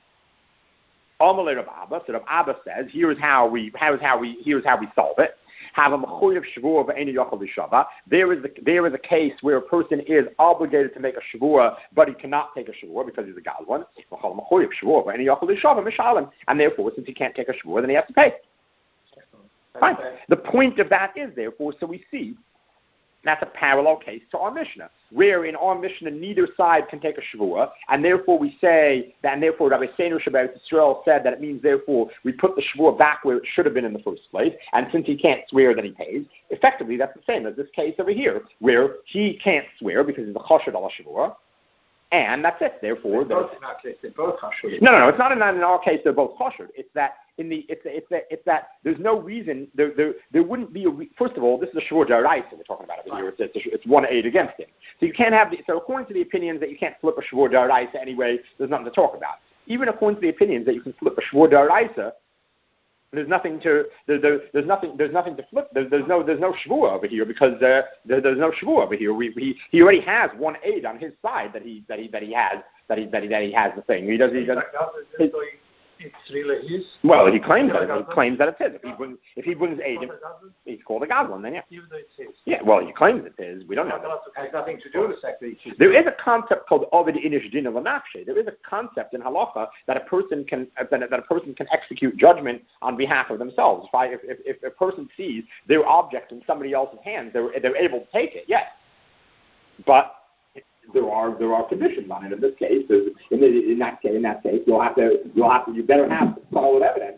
Amalei Rav Abba, so Rav Abba says, here's how we here's how we here's how we solve it. Have a mechuyev shvur v'eini yochel l'shava. There is the, there is a case where a person is obligated to make a shvur, but he cannot take a shvur because he's a Gazlan. Mechuyev shvur v'eini yochel l'shava mishalim, and therefore, since he can't take a shvur, then he has to pay. Fine. The point of that is, therefore, so we see. That's a parallel case to our Mishnah, where in our Mishnah neither side can take a shvua, and therefore we say that, and therefore Rabbi Seinu Shabbat Yisrael said that it means therefore we put the shvua back where it should have been in the first place, and since he can't swear, then he pays. Effectively, that's the same as this case over here, where he can't swear because he's a choshed al shvua, and that's it. Therefore, they're both not they're both choshed. No, no, no. It's not in, in our case. They're both choshed. It's that. In the, it's, it's, that, it's that there's no reason, there, there, there wouldn't be a, re- first of all, this is a shvur daraisa we're talking about over here, it's, it's, it's one aid against him. So you can't have, the, so according to the opinions that you can't flip a shvur daraisa anyway, there's nothing to talk about. Even according to the opinions that you can flip a shvur daraisa, there's nothing to, there, there, there's nothing, there's nothing to flip, there, there's no, there's no shvur over here because uh, there, there's no shvur over here. We, we, he already has one aid on his side that he, that he, that he has, that he, that he, that he has the thing. He does, he does, his, it's really his. Well, he claims that. He claims that it's his. If he brings, if he brings aid, he's called a Gazlan. Then yeah. Even though it's his. Yeah. Well, he claims it's his. We don't know. It has nothing to do with the fact that he's. There is a concept called Ovid Inish Din L'Nafshe. There is a concept in halacha that a person can that a person can execute judgment on behalf of themselves. If, I, if, if, if a person sees their object in somebody else's hands, they're they're able to take it. Yes. But There are there are conditions on it. In this case, in, the, in that case, in that case, you'll have to you'll have to you better have solid evidence.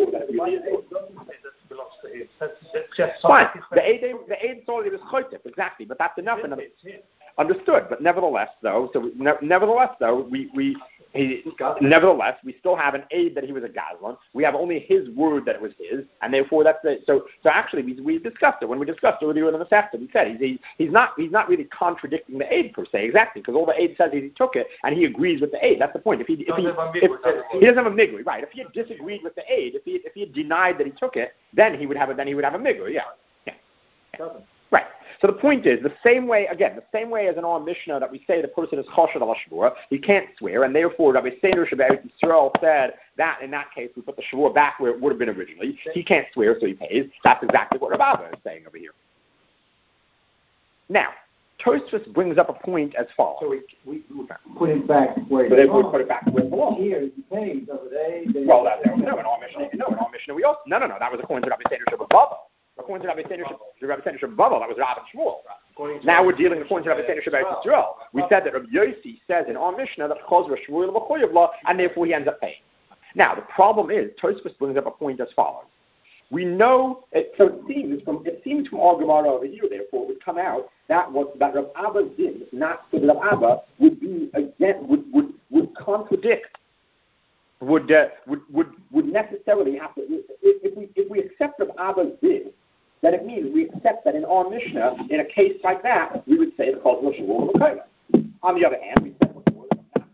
Fine. The aid the aid solely was choytef, exactly, but that's enough. And understood. But nevertheless, though, so ne- nevertheless, though, we we. He, nevertheless, we still have an aid that he was a Gazlan. We have only his word that it was his, and therefore that's it. So, so actually, we, we discussed it when we discussed it earlier in the Masechta. We said he's, he's not he's not really contradicting the aid per se, exactly, because all the aid says is he took it and he agrees with the aid. That's the point. If he if he, if, if, he doesn't have a migri, right? If he had disagreed with the aid, if he if he had denied that he took it, then he would have a then he would have a migri. Yeah, yeah, yeah. Right. So the point is, the same way, again, the same way as in our Mishnah that we say the person is choshed al shvur, he can't swear, and therefore Rabbi Seinu Shabbat Yisrael said that in that case we put the shvur back where it would have been originally. He can't swear, so he pays. That's exactly what Rav Abba is saying over here. Now, Tosfos brings up a point as follows. So we, we, we put it back where it so they would put it back where it belongs. Here he pays over there. Well, that, no, in our Mishnah, no, in our Mishnah we also, no, no, no, that was according to Rabbi Seinu Shabbat Baba. According to Rabbi Seinu Shabbat Baba, that was Rav and Shmuel. Now we're dealing according to Rabbi Seinu Shabbat Yisrael. We said that Rabbi Yossi says in our Mishnah that Chazra Shmuel L'Choyev Law, and therefore he ends up paying. Now the problem is, Tosfos brings up a point as follows. We know, it, so it seems from it seems from our Gemara over here, therefore, it would come out that what that Rav Abba did, not so that Rav Abba would be again would would would contradict. Would, uh, would would would necessarily have to if, if we if we accept Rav Abba's bid, then it means we accept that in our Mishnah, in a case like that, we would say the cause was Shavuot L'Koyim. On the other hand, we said before that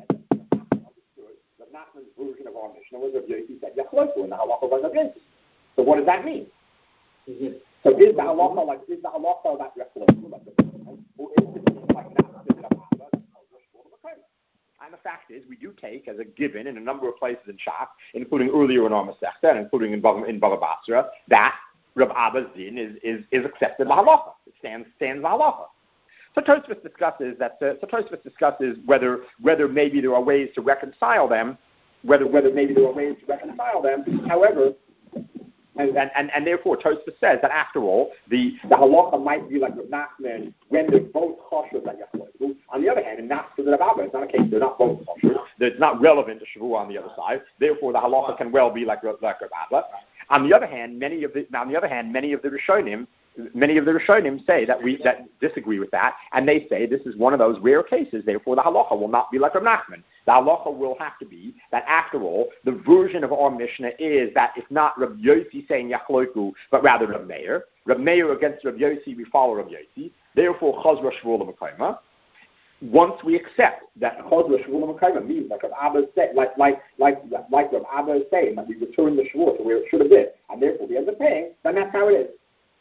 Rav Nachman's version of our Mishnah was Rav Yossi said Yachloku, and the halacha was Rav Yossi. So what does that mean? Mm-hmm. So is the halacha like is the halacha like Yachloku, like the or is it like that? And the fact is, we do take as a given in a number of places in Shach, including earlier in our Masechta and including in Bava, in Bava Basra, that Rav Abba's din is, is, is accepted lahalacha. It stands stands lahalacha. So Tosfos discusses that. Uh, so Tosfos discusses whether whether maybe there are ways to reconcile them, whether whether maybe there are ways to reconcile them. However, and and, and, and therefore Tosfos says that after all, the, the halacha might be like Rav Nachman when they're both choshev that yachloku. On the other hand, and not for the Rav Abba, it's not a case they're not both choshev. It's not relevant to Shavua on the other side. Therefore, the halacha can well be like like Rav Abba. On the other hand, many of the on the other hand, many of the Rishonim, many of the Rishonim say that we that disagree with that, and they say this is one of those rare cases. Therefore, the halacha will not be like Rav Nachman. The halacha will have to be that after all, the version of our Mishnah is that it's not Rav Yossi saying Yachloku, but rather Rav Meir. Rav Meir against Rav Yossi, we follow Rav Yossi. Therefore, Chazra Shvuah L'Mekayma. Once we accept that Chazra Shvuah L'Mekayma means like Rav Abba said, like like like like Rav Abba is saying that we return the Shvuah to where it should have been, and therefore we end up paying, then that's how it is.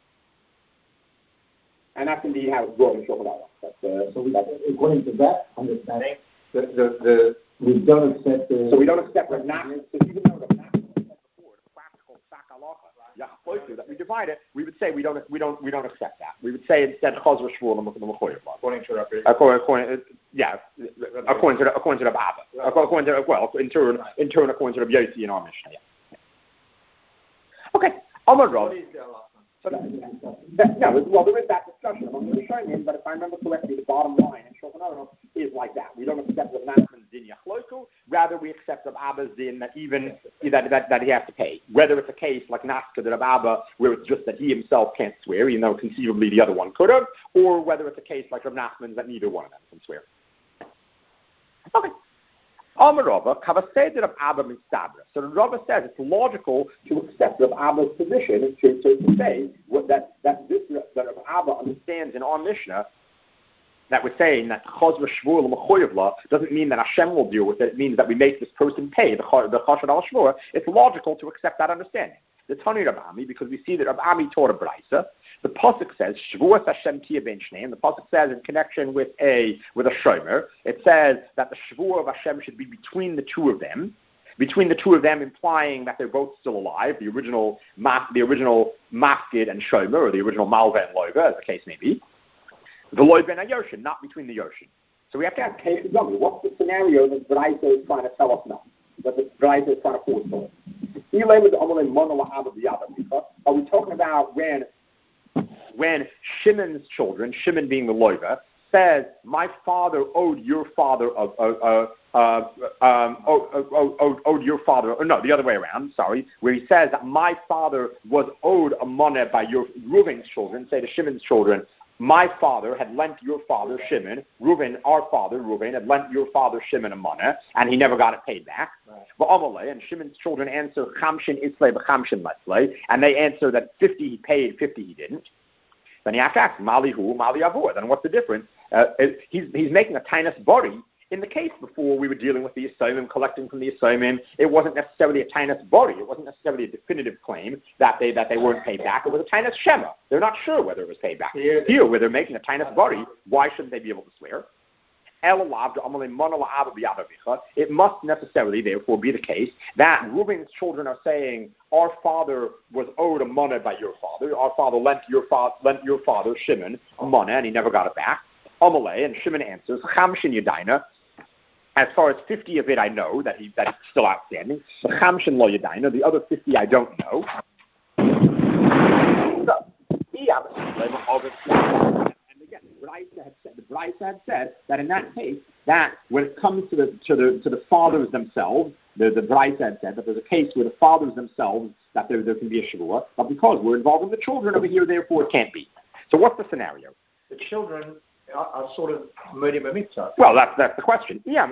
And that's indeed how it's going in Shulchan Aruch. Uh, so we, according to that understanding, the, the, the, we don't accept the... So we don't accept Rav Nachman, so even though Rav Nachman said before, the practical Sak Halacha, that we divide it, we would say we don't we don't we don't accept that. We would say instead Chazra Shvuah L'Mechoyev. According to Rav according, according, yeah, according to according to Rav Abba. According to well, in turn in turn according to Rav Yossi in our Mishnah. Yeah. Okay. Amar Rav. So that, that, no, well, there is that discussion among the Rishonim, but if I remember correctly, the bottom line in Shulchan Aruch is like that. We don't accept Rav Nachman's din yachloku, rather we accept Rav Abba's din that even that, that that he has to pay. Whether it's a case like Naska to Rav Abba, where it's just that he himself can't swear, even though conceivably the other one could have, or whether it's a case like Rav Nachman's that neither one of them can swear. Okay. Amar Rava, Kavaseder of Abba Mistabra. So the Rava says it's logical to accept Rav Abba's position to, to, to say what, that that this that Rav Abba understands in our Mishnah that we're saying that Chazra Shvuah L'Mechoyev law doesn't mean that Hashem will deal with it. It means that we make this person pay the the Chashad al Shvuah. It's logical to accept that understanding. The Tani Rav Ami, because we see that Rav Ami taught a brisa. The pasuk says Shvuas Hashem Tia Ben Shneim. The pasuk says in connection with a with a shomer, it says that the Shvuah of Hashem should be between the two of them, between the two of them, implying that they're both still alive. The original the original mafkid and shomer, or the original malva and loiva, as the case may be. The loiva and a yoshin, not between the yoshin. So we have to ask case W. What's the scenario that the brisa is trying to tell us now? That the brisa is trying to forestall. Are we talking about when when Shimon's children, Shimon being the loiva, says, my father owed your father, uh, uh, uh, um, owed, owed, owed your father, or no, the other way around, sorry, where he says that my father was owed a money by your Reuven's children, say the Shimon's children, my father had lent your father, Shimon, Reuven, our father, Reuven, had lent your father, Shimon, a money, and he never got it paid back. But Amalei, and Shimon's children answer, Chamshin Islay, B'Chamshin Leslay, and they answer that fifty he paid, fifty he didn't. Then you have to ask, Mali hu, Mali avur. Then what's the difference? Uh, he's, he's making a tainus bori. In the case before we were dealing with the Yisomim, collecting from the Yisomim, it wasn't necessarily a tainus bori. It wasn't necessarily a definitive claim that they that they weren't paid back. It was a tainus shema. They're not sure whether it was paid back. Here, Here where they're making a tainus bori, why shouldn't they be able to swear? It must necessarily, therefore, be the case that Reuben's children are saying, our father was owed a money by your father. Our father lent your, fa- lent your father, Shimon, a money, and he never got it back. Amalei, and Shimon answers, Chamshin Yedina. As far as fifty of it, I know that he that it's still outstanding. The Chamshin Lo Yedina, the other fifty, I don't know. So, and again, the Braisa had said, the Braisa had said that in that case, that when it comes to the to the to the fathers themselves, the the Braisa had said that there's a case where the fathers themselves that there there can be a shavua, but because we're involving the children over here, therefore it can't be. So what's the scenario? The children are, are sort of murder mitzvah. Well, that's that's the question. Yeah,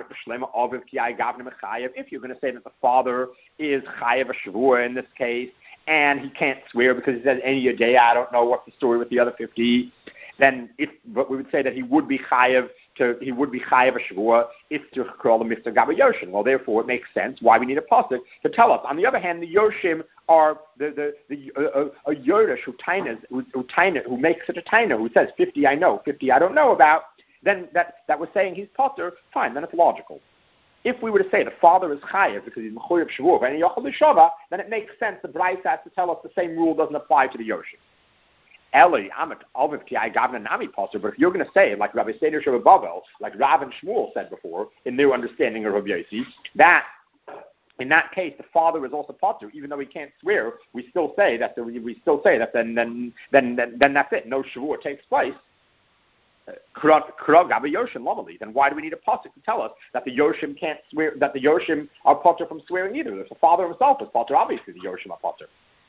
if you're going to say that the father is chayav a shavua in this case, and he can't swear because he says any day, I don't know what's the story with the other fifty. Then, if but we would say that he would be chayav to he would be chayav a shavua if to call the mitzvah gaba yoshin. Well, therefore, it makes sense why we need a pasuk to tell us. On the other hand, the yoshim are the the the uh, a yoresh who tainas who, who taina who makes such a taina who says fifty I know, fifty I don't know about. Then that that was saying he's potter. Fine, then it's logical. if we were to say the father is chayev because he's mechuyev shvuah and yochel l'shava, then it makes sense. The Brisa has to tell us the same rule doesn't apply to the yoshim. Eli, I'm But if you're going to say, like Rabbi Seder Shabbat like Rav and Shmuel said before, in their understanding of Rabbi Yossi, that in that case the father is also potter, even though he can't swear. We still say that. The, we still say that. Then, then, then, then, then that's it. No shavua takes place. Then why do we need a pasuk to tell us that the Yoshim can't swear? That the Yoshim are potter from swearing either? If the father himself is potter, obviously the Yoshim are potter.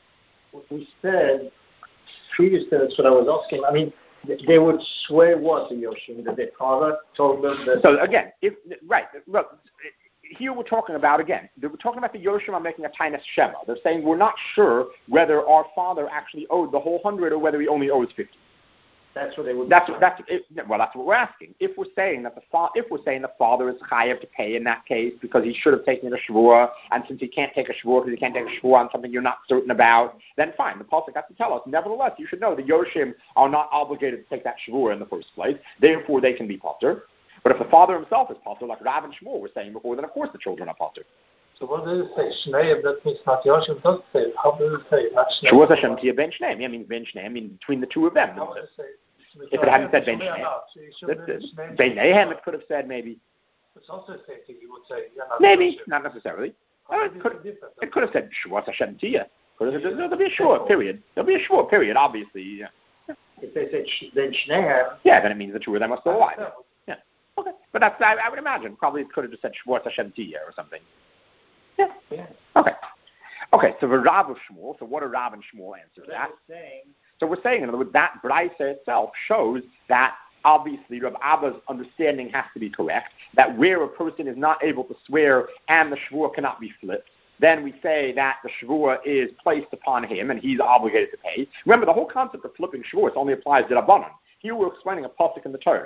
We said previously, that's what I was asking. I mean, they would swear what to Yoshim, that their father told them that. So again, if right, look, here we're talking about again. We're talking about the Yoshim are making a tainus shema. They're saying we're not sure whether our father actually owed the whole hundred or whether he only owes fifty. That's what they would. That's that's it, well. That's what we're asking. If we're saying that the fa- if we're saying the father is chayav to pay in that case because he should have taken a shvuah, and since he can't take a shvuah because he can't take a shvuah on something you're not certain about, then fine. The pasuk has to tell us. Nevertheless, you should know the yoshim are not obligated to take that shvuah in the first place. Therefore, they can be potter. But if the father himself is potter, like Rav and Shmuel were saying before, then of course the children are potter. So what does it say? Shneim, that means not Yoshim, does it say? How does it say? Not Shneim. Shvuah Hashem Tia Ben Shneim. Yeah, means Ben Shneim. I mean between the two of them. How does it say? If it hadn't said Ben Shneim. Ben Nehem it could have said maybe. It's also safety, you would say. Yeah, maybe, not necessarily. Oh, it, could, it could have said Shvuah Hashem Tia. There'll be a short period. There'll be a short period, obviously. Yeah. If they said Ben Shneim. Yeah, then it means the two of them are still alive. Yeah. Okay. But that's, I, I would imagine, probably it could have just said Shvuah Hashem Tia or something. Yeah. Yeah. Okay. Okay, so the Rav of Shmuel, so what do Rav and Shmuel answer to that? Saying, So we're saying, in other words, that Brisa itself shows that obviously Rav Abba's understanding has to be correct, that where a person is not able to swear and the shvuah cannot be flipped, then we say that the shvuah is placed upon him and he's obligated to pay. Remember, the whole concept of flipping shvuah only applies to Rabbanan. Here we're explaining a pasuk in the Torah.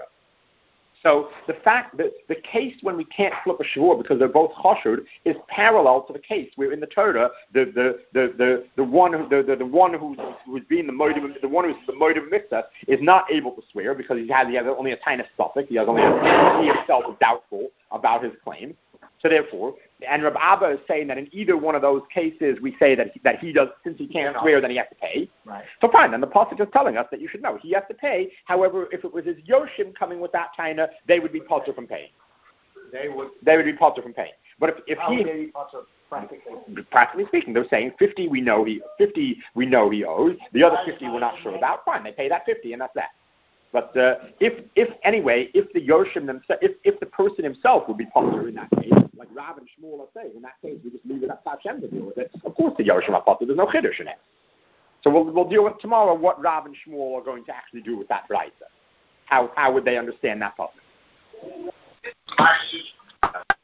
So the fact that the case when we can't flip a shvuah because they're both chashud is parallel to the case where in the Torah the the the the, the one who the, the, the one who's who's being the motive the one who's the motive mitzvah is not able to swear because he has he has only a tiny suffix. He has only a, he himself is doubtful about his claim. So therefore, and Rav Abba is saying that in either one of those cases, we say that he, that he does, since he can't swear, then he has to pay. Right. So fine, then the pasuk is telling us that you should know he has to pay. However, if it was his yoshim coming with that taina, they would be potter from paying. They would. They would be potter from paying. But if, if How he, would they be potter practically? practically speaking, they're saying fifty we know he fifty we know he owes. The other fifty we're not sure about. Fine, they pay that fifty, and that's that. But uh, if, if anyway, if the Yoshim themselves, if, if the person himself would be potter in that case, like Rav and Shmuel are saying, in that case we just leave it up to Hashem to deal with it. Of course the Yoshim are potter. There's no chiddush in it. So we'll we'll deal with tomorrow what Rav and Shmuel are going to actually do with that brisa. How how would they understand that pasuk?